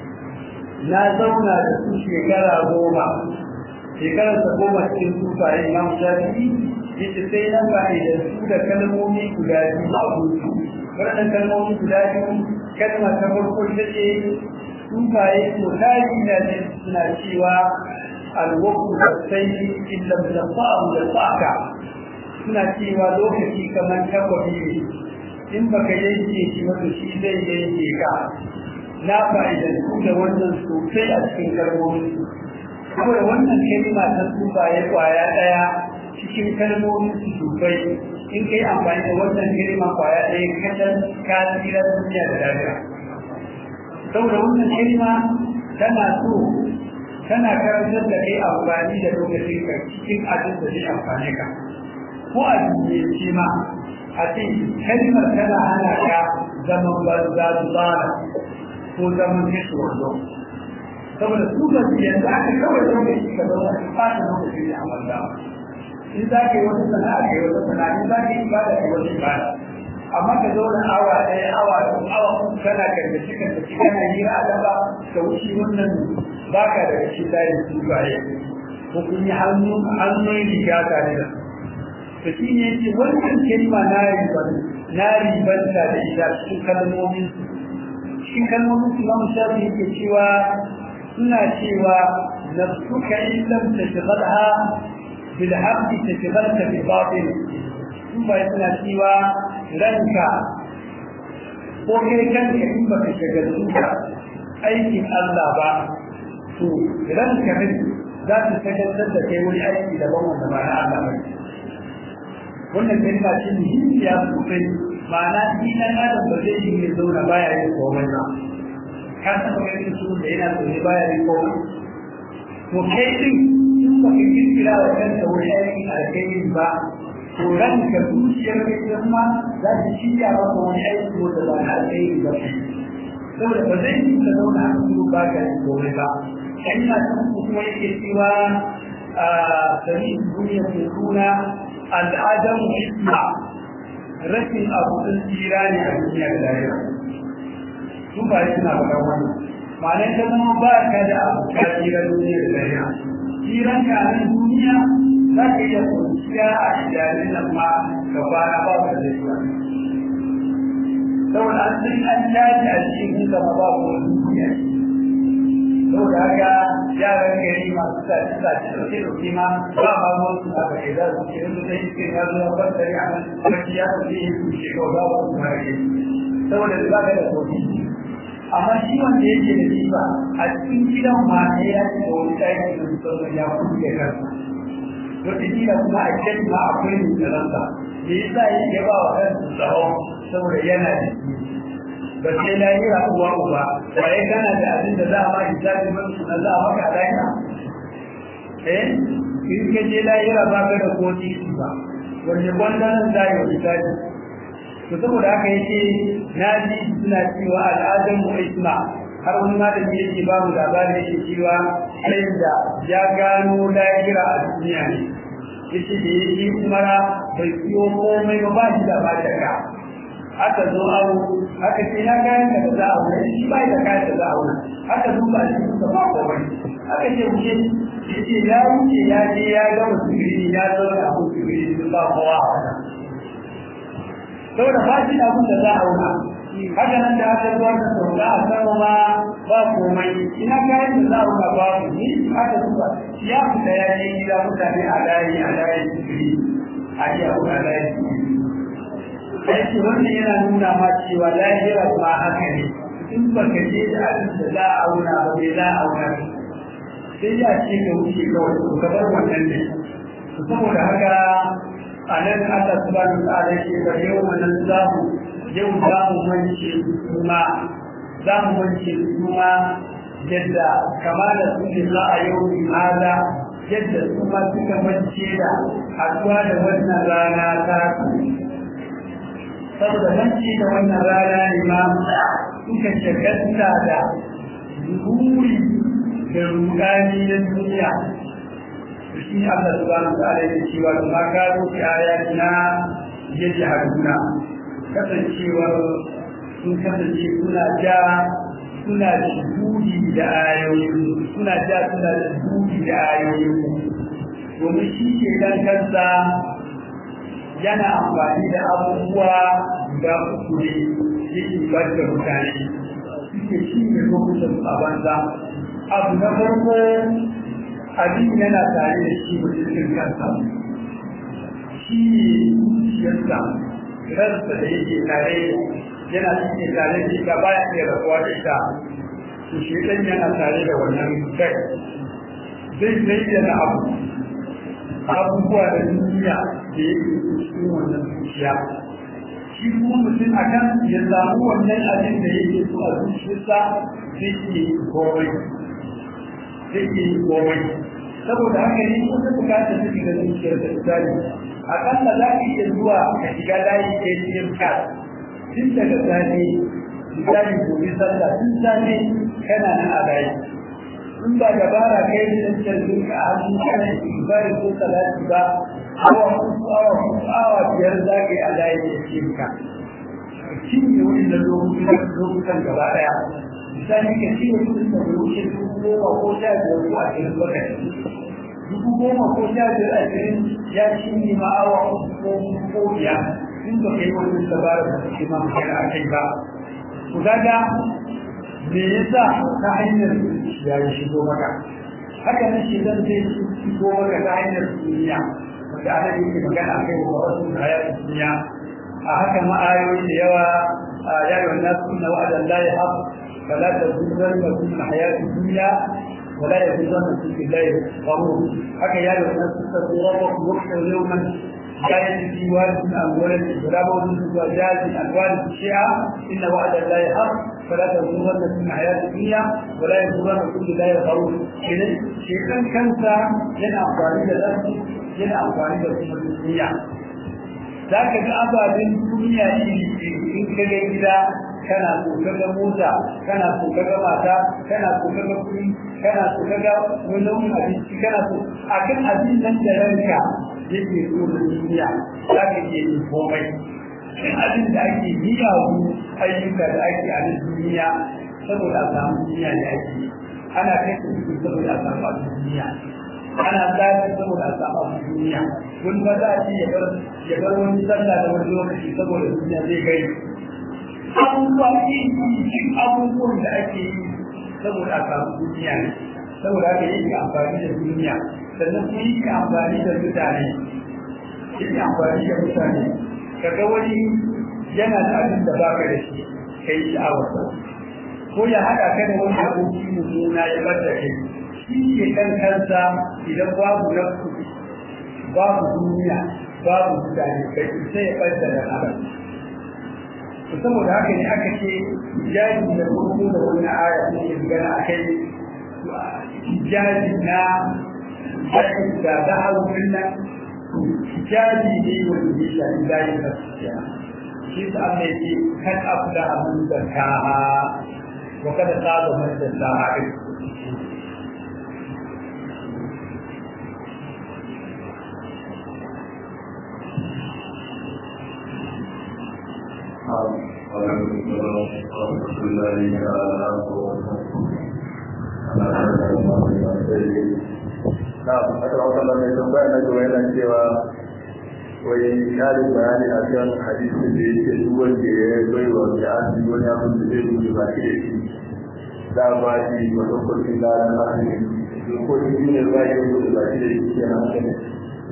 لا زونا تسوشي كلا غوما shekarar ta goma cikin sufaye imam shafi'i yace sai nan ba da su da kalmomi guda biyu a hutu waɗannan kalmomi guda biyu kalma ta farko ita ce sufaye ko tari na ce suna cewa alwaqtu kasayyi illa bilqa'u yasaka suna cewa lokaci kamar tabbabi ne in baka yanke shi wato shi zai yanke ka na fa'idan su da wannan sosai a cikin kalmomi saboda wannan kalma ta tsubaye kwaya daya cikin kalmomin su dubai in kai amfani da wannan kalma kwaya daya kadan ka tsira duniya da lafiya saboda wannan kalma tana so tana karantar da kai amfani da lokacin ka cikin abin da zai amfane ka ko a duniya ce ma a ce kalmar tana hana ka zaman banza tsara ko zaman kishi wando saboda su ba su yanzu aka kawai lokaci ka zauna ka fata lokaci da amanda in za ka yi wata sana'a ka yi wata sana'a in za ka yi ibada ka yi wata ibada amma ka zauna awa ɗaya awa biyu awa uku kana karkashi karkashi kana yi a gaba ka wuce wannan baka daga shi layin su baye ko kun yi hannu hannun riga tare da to shi ne yake wannan kalma na riban na ribanta da ita cikin kalmomin cikin kalmomin su ba mu shafi yake cewa suna cewa nafsuka in lam tashghalha bil haqqi tashghalka bil batil sun bai suna cewa ranka ko kai kanka in baka shagaltu da aikin Allah ba to ranka ne za ta shagaltar da kai wani aiki daban wanda ba na Allah ba wannan kalma ce muhimmiya sosai ma'ana shi dan adam ba zai yi mai zauna baya yin komai ba ka taɓa ganin su da yana zaune baya yin komai to kai din in ba ka kirkira wa kanka wani aiki a kai ba to ranka zuciyar ka ita kuma za ta shirya maka wani aiki wanda ba na alheri ba saboda ba zai yi ka zauna a cikin ba ka yi komai ba ina cikin kuma yake cewa a sami duniya ke suna al'adamu isma rashin abu sun tsira ne a duniya da lahira su ba suna faɗa wani ma'ana ta zama ba ka da abu ka tsira duniya da lahira tsiran ka a nan duniya za ka iya kwanciya a idanun nan ma ka fara ba ka da shi saboda an san an dace a cikin kama ba ko duniya saboda haka yaran gari masu sace sace dauke dauke ma ba ma wasu aka kai za su ce yanzu sai cikin ya zo ya fassari a nan sarki ya tafi ya su ce kawai za su mara ke saboda ba ka da kofi amma shi wanda yake da shi ba a cikin gidan ma ne ya ce da wani ɗaya da su sauran ya kuɗe kansa wata kila kuma a cikin ma akwai mutsaransa da ya sa ya ba wa kansu tsawon saboda yana da shi ba sai lahira uwa uba ba ya gana da abin da za a ma hisabi masu na za a maka lahira eh in ka je lahira ba ka da koti ba wanda kwandanan za yi wa hisabi to saboda haka yake na ji suna cewa al'adar mu isma har wani malami yake ba mu labarin yake cewa sai da ya gano lahira a duniya ne yace da yake umara bai siyo komai ba ba shi da ba da ka aka zo awo aka ce na kayan da za a wuri shi bai da kayan da za a wuri aka duba shi da ba komai aka ce wuce yace ya wuce ya je ya ga musulmi ya zo da abu musulmi ba kowa a wannan saboda ba shi da abin da za a wuri haka nan da aka zuwa da sauka a sama ma ba komai ina kayan da za a wuri ba ku ni aka duba ya fita ya je gida mutane a layi a layi musulmi a yi abu a layi aiki wannan yana nuna ma cewa lahira ma haka ne in ba ka je da abin da za a auna ba bai za a auna sai ya ce ka wuce kawai to ka bar wannan ne saboda haka a nan Allah subhanahu wa ta'ala yake ba yau wannan za mu yau za mu mance kuma za mu mance kuma yadda kama da suke za a yau bi hada yadda kuma suka mance da haɗuwa da wannan rana ta saboda manci da wannan rana ne ma suka shagalta da buri da rudani na duniya shi Allah subhanahu wa ta'ala yake cewa ma karo ki ayatina yaji haduna kasancewar sun kasance suna ja suna shudi da ayoyi suna ja suna shudi da ayoyi domin shi ke dan kansa yana amfani da abubuwa da uku ne yake bada mutane suke shi ne lokutan a banza abu na farko abin yana tare da shi mutum kansa shi ne zuciyarsa ransa da yake tare yana cikin tare da ita baya iya rabuwa da ita to shi dan yana tare da wannan kai zai zai yana abu abubuwa da duniya da yake cikin wannan zuciya shi kuma mutum a kan ya samu wannan abin da yake so a zuciyarsa zai ke yi komai zai ke yi komai saboda haka ne ko ta bukata ta shiga zuciyar da misali akalla za ka iya zuwa ka shiga layi ke cikin kas tun daga safe misali gobe sallah tun safe kana nan a layi in ba dabara kai da tantar duka a hannun kana ibari ko salati ba awa hudu awa hudu awa biyar za ka yi a layi da cikin ka cinye wani da lokutan gaba daya misali ka cinye kudin da bai wuce dubu goma ko sha biyar ko ashirin lokaci dubu goma ko sha biyar ashirin ya cinye ma awa uku ko ko biyar in ba kai wani dabara da suke ma magana a kai ba ku gaga me yasa ta hanyar ya yi shigo maka haka nan shi zan zai shigo maka ta hanyar duniya wanda ana yake magana a kai wa wasu hayar duniya a haka ma'ayoyi da yawa a yayin nasu na wa'adan la ya haq fala tazurran lakum hayat dunya wala yazurrannakum billahi gharur haka yayin nasu tazurran waqta yawman كانت في وارث أموال ولا موجود زوجات أموال الشيعة إن وعد الله حق فلا تغرنكم من حياة الدنيا ولا يغرنكم بالله الغرور إذن شيئا كنت لنا أفضل لذلك لنا أفضل لكم الدنيا za ka ga ababen duniya iri in ka ga gida kana so ka ga mota kana so ka ga mata kana so ka ga kuɗi kana so ka ga wani nau'in abinci kana so akan abin nan da ranka yake so na duniya za ka iya yin komai in abin da ake miyawu ayyuka da ake a nan duniya saboda a samu duniya ne ake yi ana kai su saboda a samu abin duniya ana zafi saboda a samu abin duniya wani ba za a ce ya bar wani sallah da wani lokaci saboda duniya zai gani abubuwa cikin abubuwan da ake yi saboda a samu duniya ne saboda haka yake amfani da duniya sannan kuma yake amfani da mutane yake amfani da mutane kaga wani yana da abin da baka da shi kai sha'awarsa ko ya haɗa ka da wani aboki mummuna ya bar da kai shi ke kan kansa idan babu nafsu babu duniya babu mutane kai sai ya bar da adam saboda haka ne aka ce jaji da farko da wani aya ne ke gana a kai jaji na jaji da da'awun nan jaji ne wanda ya shafi zayin da su ke shi ta Allah ya ce kan afda abin da ka wa kada ta da mai da ta haɗe na aka wata mai tambaya na gaba yana cewa wai ƙarin bayani a kan hadisin da yake duk wanda ya bai wa mai asiri wani abin da zai dubi ba shi da shi da ba shi matsaukakin lalan asiri dokokin shi ne ba shi dubi ba shi da shi ke nan haka ne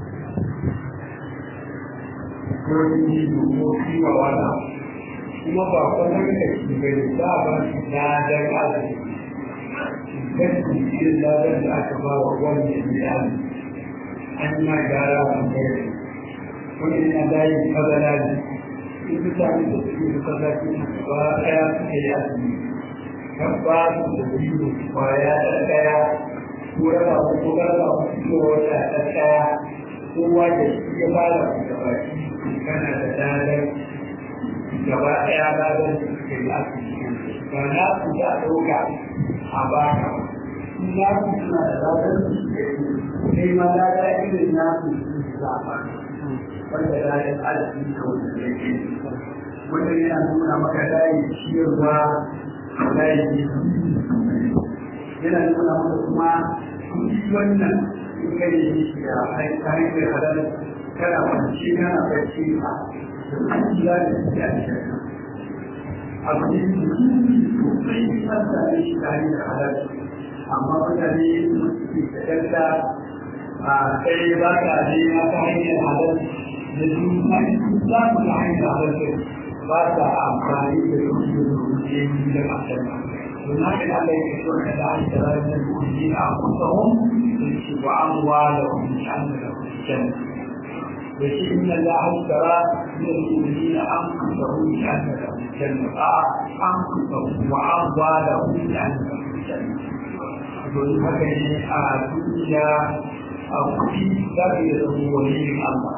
dokokin dokoki wa wata kuma ba kwanar da shi bai ba ba shi ladan asiri gaske cikin ladan da aka ba wa wanda ya an ma gyara a kai wani yana dayi fadala ne in mutane da suke da fadaki ba ɗaya suke yi asiri kan ba su da biyu kwaya ɗan ɗaya ko raba ko ko raba ko fito wata ɗan ɗaya kowa da shi ya fara da baki kana da ladan gaba ɗaya ladan da suke yi asiri ba na su za a ɗauka a baka na ku suna da ladan da suke yi sai ma lada irin na su za a baka wanda ladan arziki da wanda zai ke wanda yana nuna maka layin ciyarwa layin yana nuna maka kuma kuɗi wannan in kai yi shi da hanyar halal kana kwanci kana bacci a da kuɗi za da shi a cikin abu ne sosai san same shi ta hanyar halal amma mutane suke shaɗarta a kai ba ka nema ta hanyar halal da duniya za mu ta hanyar halal ba ta amfani da duniya da duniya da kasar ba don haka da Allah ya so ka da an tara da duniya a kusahun shi wa an wa da wani an da kusan da shi inna la hasara min duniya an kusahun shi an da kusan a an kusahun wa an wa da wani an da kusan don haka ne a duniya a kuɗi za ka yi zama waliyin Allah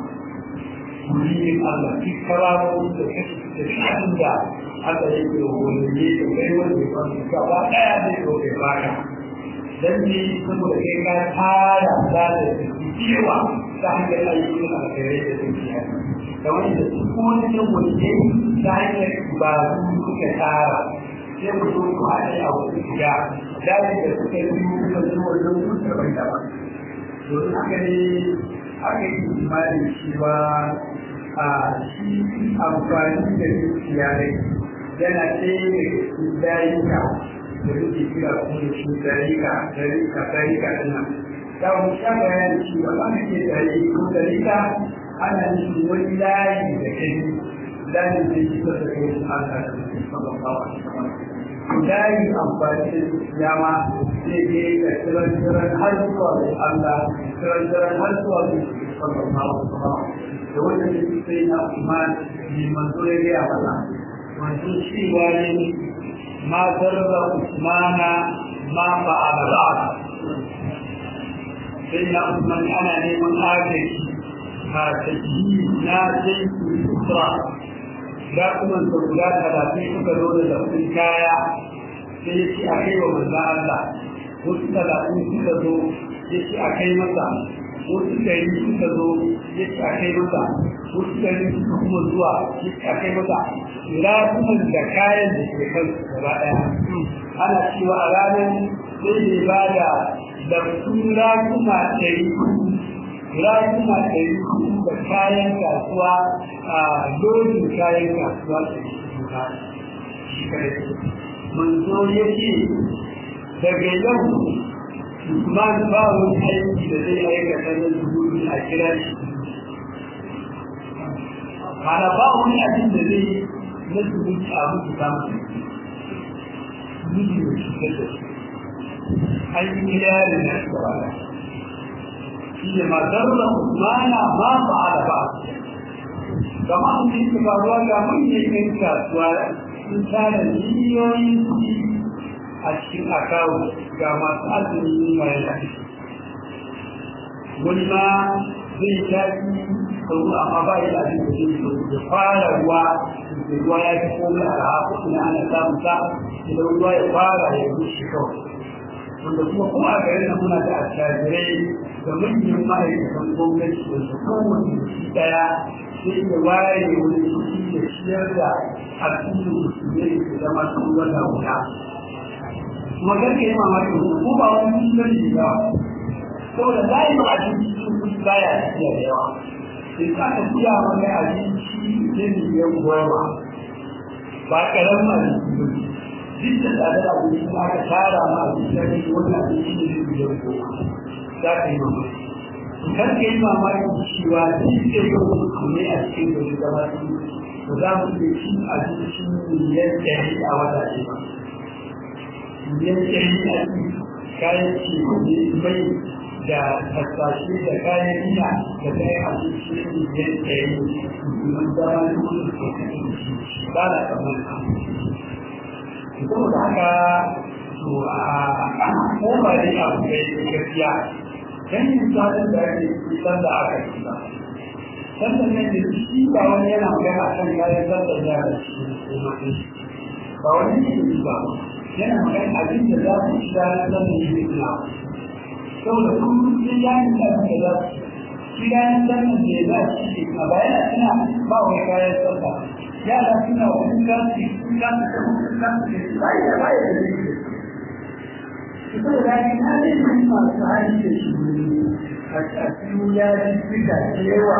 waliyin Allah duk karamomi da kashe da sha'an da aka yi da waliyi da kai wanda ya kwanta gaba ɗaya zai zo kai baka dan ne saboda kai ka tara za da cewa ta hanyar ayyukan alkhairai da tafiya da wanda su kuma wani waliyi ta hanyar ba su suka tara sai mu zo ku haɗe a wani gida dalilin da suka yi suka zo wannan mutum daban-daban domin haka ne aka yi imanin cewa a shi amfani da dukiya ne yana ɗaya da cikin dayika da duke kira kuma shi darika darika darika ɗina da wani sha bayanin cewa wanda ke dari ko darika ana nufin wani layi da kai layin da shi da kai su an da su sallallahu alaihi wasallam layi amfani da dukiya ma sai dai da tsiran-tsiran har zuwa da Allah tsiran-tsiran har zuwa da sallallahu alaihi wasallam da wanda ne sai na Usman ne manzo ya ga Allah manzo cewa ne ma zarra Usmana ma fa'ala ba'd sai na Usman ana neman agaji a tajihi na sai busra da kuma da guda talatin suka zo da zafin kaya sai ya ce a kai wa manzo Allah wasu talatin suka zo ya ce a kai masa wasu ɗari suka zo ya ce a kai masa wasu ɗari suka kuma zuwa ya ce a kai masa rakuman da kayan da ke kan gaba ɗaya ana cewa a ranar sai ne ba da lafsun rakuma ɗari rakuma ɗari da kayan kasuwa a lodin kayan kasuwa da shi kare manzo ya ce daga yau Usman ba wani aiki da zai aikata na zuhuri a kira shi mana ba wani abin da zai na zuhuri a mutu samun zuhuri da shi da shi an yi kira na shawara shi ne matar da Usmana ba ba a da ba kama an yi su faruwa ga manyan yan kasuwa sun tara miliyoyin kuɗi a cikin akawu ga masu azumi mai lafi wani ma zai tafi sauru amma ba yi abin da zai so da fara ruwa da ruwa ya fi komai a rahaku ina ana samun sa idan ruwa ya fara ya rushe kawai wanda kuma kuma a garin da muna da attajirai da manyan ma'aikatan gwamnati wanda kowane daya sai ya waye wani kuɗi da ciyar da al'ummar musulmai da zama sun wata wuta kuma garke yi mamaki ko ba wani musulmai ba saboda za yi ma abinci sun kuɗi baya tafiya da yawa sai ka tafiya wani abinci ne miliyan goma ba ƙaramin abinci ba duk da tsadar abinci ma ka tara ma abinci da ne wani abinci ne miliyan goma za ka yi mamaki kar ka yi mamaki cewa duk da yau ne a cikin gari zama su ba za mu iya cin abincin miliyan ɗari a wata ce ba miliyan ɗari a cikin kayan ce ne mai da hasashe da kayan miya da kayan abinci miliyan ɗari domin zama da kuma ba na kamar ka saboda haka to a koma dai abu da ya gaskiya dan misalin da ake kusan da aka yi ba sannan ne da shi ba wani yana magana kan kayan sannan da ya shi ba wani ne ba yana magana abin da za su shiga na sannan ne na saboda kullum sai ya yi da da za su shiga na sannan da ya za su shi a bayan suna ba wani kayan sannan yara suna wani kasi sun kasi da wani kasi da ba ya ba ya da saboda haka na zai yi masu hali da shi a cikin yaran suka cewa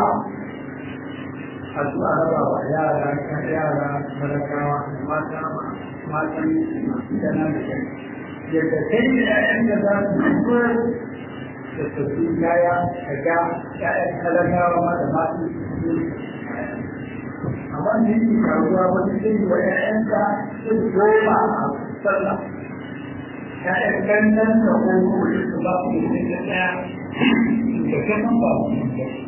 a su a raba wa yara kan yara marakawa mata matan masu yana da kai yadda kai da ƴaƴan da za su fito da tafi yaya a ga ƴaƴan talakawa ma da masu su amma ne yi karuwa wani zai yi wa ƴaƴanka su goma a sallah ƴaƴan gannan da kuma su ba su da ɗaya da kanan ba su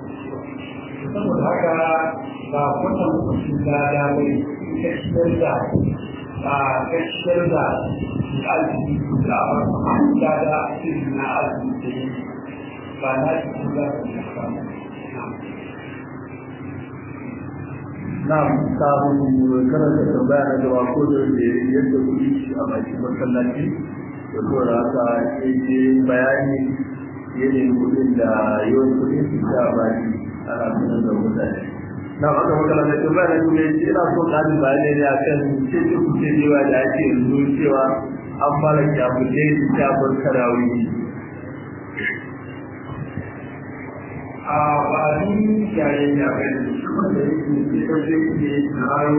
saboda haka ba kwatan mutum da damai kashiyar da a kashiyar da alfi da ba su da da irin na alfi da yi ba na shi da su samu na kafin karanta tambaya na gaba ko da yadda kuɗi a bakin masallaci da kowar haka ke bayani yanayin kudin da yawan kudin su ta baki ana sanar da mutane na haka makala da kuma na kuma yace ina so ƙarin bayani ne akan cikin kuce cewa da ake yanzu cewa an fara kyamuje su kyamar tarawih a ba'adun yayin da bai wanda yake cikin zai ke tarawih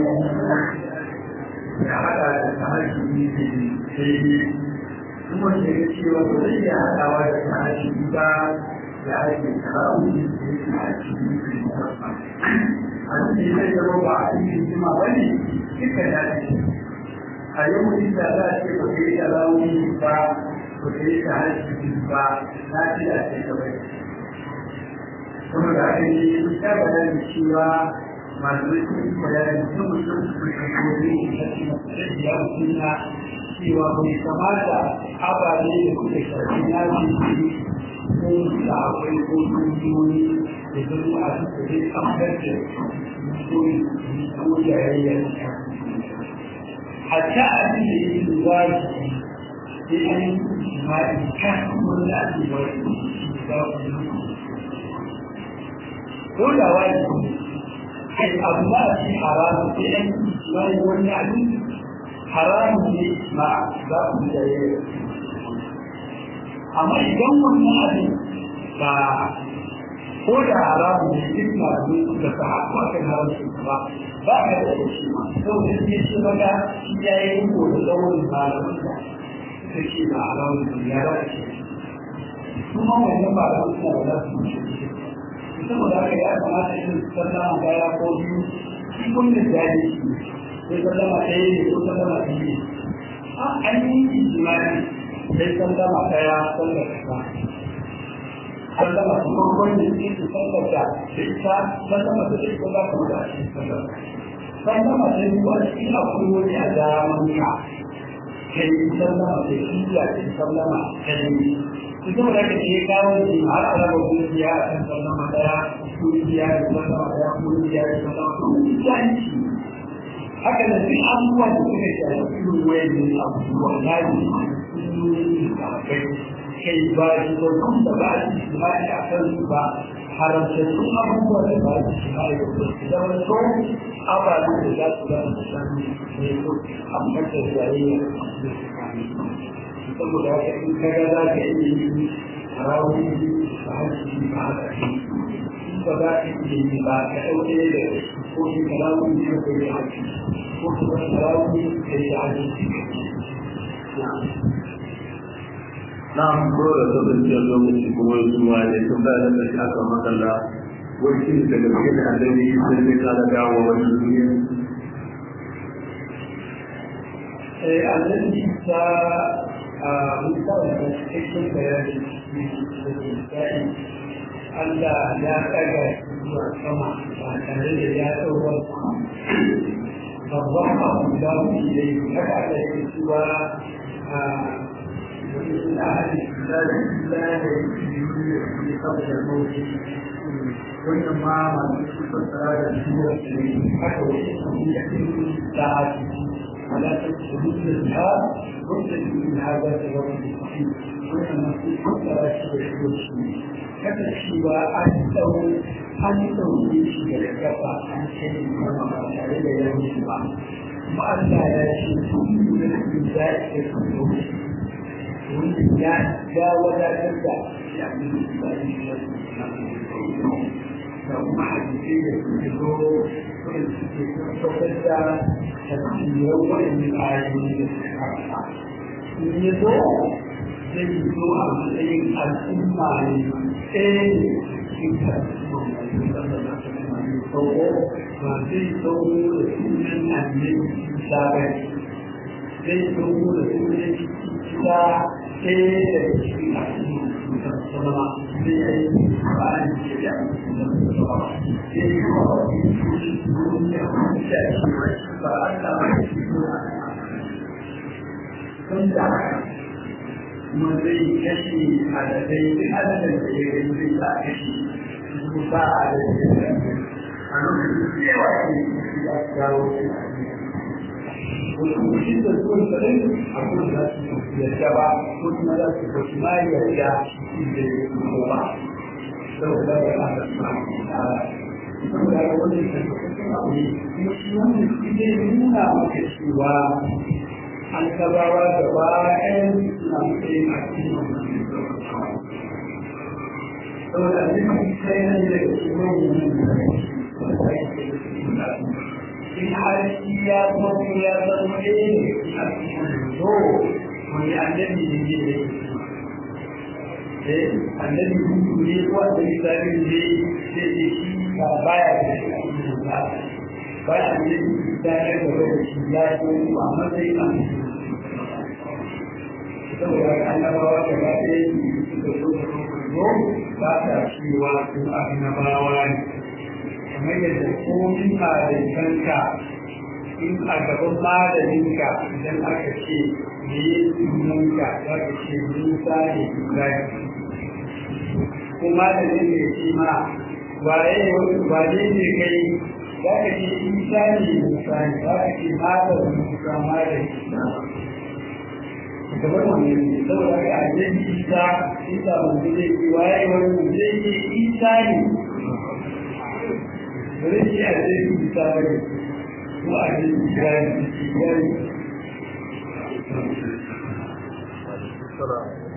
ya hada da tahajjudi ne sai kuma da ya ce wa ba zai iya haɗawa da tashi ba da ake kawo da ya a cikin musamman. A cikin zai zama ba a cikin jima ba ne, duka ya ce. A yau inda za a ce ba zai iya rauni ba, ba zai iya hashi ba, na ce a ce ka bai. Kuma da aka yi ta bayani cewa masu rikin bayani sun mutum su ka kore a cikin ya suna cewa bai kamata ababe da kuka shafi na jiki ko da akwai ko dukiyoyi ya zama a cikin kamar da mutum ko jayayya hatta abin da yake zuwa sai an yi jima'i kan wani ake wani za ku yi ko da wani kai abu ba a ci haramu sai an yi jima'i wani abin haramu ne ma za ku yi jayayya amma idan wannan abin ba ko da haramu ne duk masu da ta haƙo a kan haramci ba ba ka da shi ma saboda shi ya ce maka shi ya yi riko da tsawon malamin da suka ce ba haramu ne ya ba shi kuma wannan malamin suna da za su ce saboda haka ya kamata yin sallama baya ko biyu shi kullum jari sai sallama ɗaya ne ko sallama biyu ne an yi ijimai sai sallama ɗaya sallar kasa sallama su farkon da suke su sallar da ita sallama da zai ko za ka mutu a cikin sallar sallama ta yi wa cikin akwai wani a daman ka kai sallama da iya ce sallama ta yi su zama da ka ce kawo ne har a raba kungiya a kan sallama ɗaya kungiya da sallama ɗaya kungiya da sallama kungiya ne haka da duk abubuwan da suka shafi irin wayan ne abubuwa na yi kai ba shi ba kun da ba shi ba shi a kan su ba haramtattun abubuwa da ba shi ba ya kuma su zama so ababen da za su zama da sami ne so amma da jayayya da su kame saboda haka in kaga za ka iya yi harawun ba harshe ba haka ne ba za ka iya yi ba ka ɗauke da ko shi harawun ne ka yi harshe ko kuma harawun ne ka yi harshe na'am ko da tabbacin lokaci kuma zuwa ne tun da da shi aka makalla wai shi da gaske da annabi sai ne ka da dawo wannan duniya eh annabi ta a mutane da cikin bayani da Allah ya kaga zuwa sama ba tare da ya tsawo babban abu da mu yi haka da cewa وإن أهل الكتاب لا يؤمنون بقبل الموت وإنما من يكفر هذا الشيء حتى يكون ساعته ولا تدخلون الجهاد وابتدئوا من هذا الرجل الصحيح وإنما يكون هذا الشيء كذا الشيء أنتم أنتم يشي الكفى عن شيء كما عليه يوم الجمعة وأن لا يشي من ذلك الكفر ya ya wadatar da ya yi da kuma hadisi da suke zo wanda suke saukar da tafiyar wa'in ayoyi da suke karfa in ya zo zai zo a matsayin al'umma ne ɗaya ne cikin al'umma mai sallama ta kuma ne sauko ba zai sauko da sunan annabi isa ba zai sauko da sunan isa ɗaya da cikin al'umma ta sallama zai yi bayan da ya zai yi wa wani duniya da shi ba a kama shi wanda kuma zai kashe adadai duk adadin da ya gani zai sa kashe su sa adadin da a lokacin da yawa ne ya dawo wasu kushin da zuwan kadai a kuma za su yarda ba ko kuma za su kwashi ma yarda da ya kuma ba saboda ya ana samun tsara saboda ya wani tabbatattun abu ne kuma shi wannan shi zai nuna maka cewa an gabawa da bayan suna matsayin a cikin wannan saboda a cikin sai nan daga cikin wannan in har shi ya zama ya zama ɗaya ne a cikin zo wani annabi ne ne ne eh annabi hudu ne ko annabi sabin ne sai ce shi ba baya da shi a cikin ba baya annabi ta yi gaba da shi ya zo a matsayin annabi saboda annabawa da ba ɗaya ne suka zo da zo ba ta cewa su annabawa ne kamar yadda komin malamanka in a gaban malaminka idan aka ce me ya sunanka za ka ce musa ne ibrahim ko malamin ne ce ma waye wane ne kai za ka ce isa ne musa ne za ka ce mata musa ma da isa kamar wani ne saboda ka ajiye isa isa wanda zai yi waye wani zai ce isa ne ba zai ce ajiye isa ba ne kuma ajiye isa ne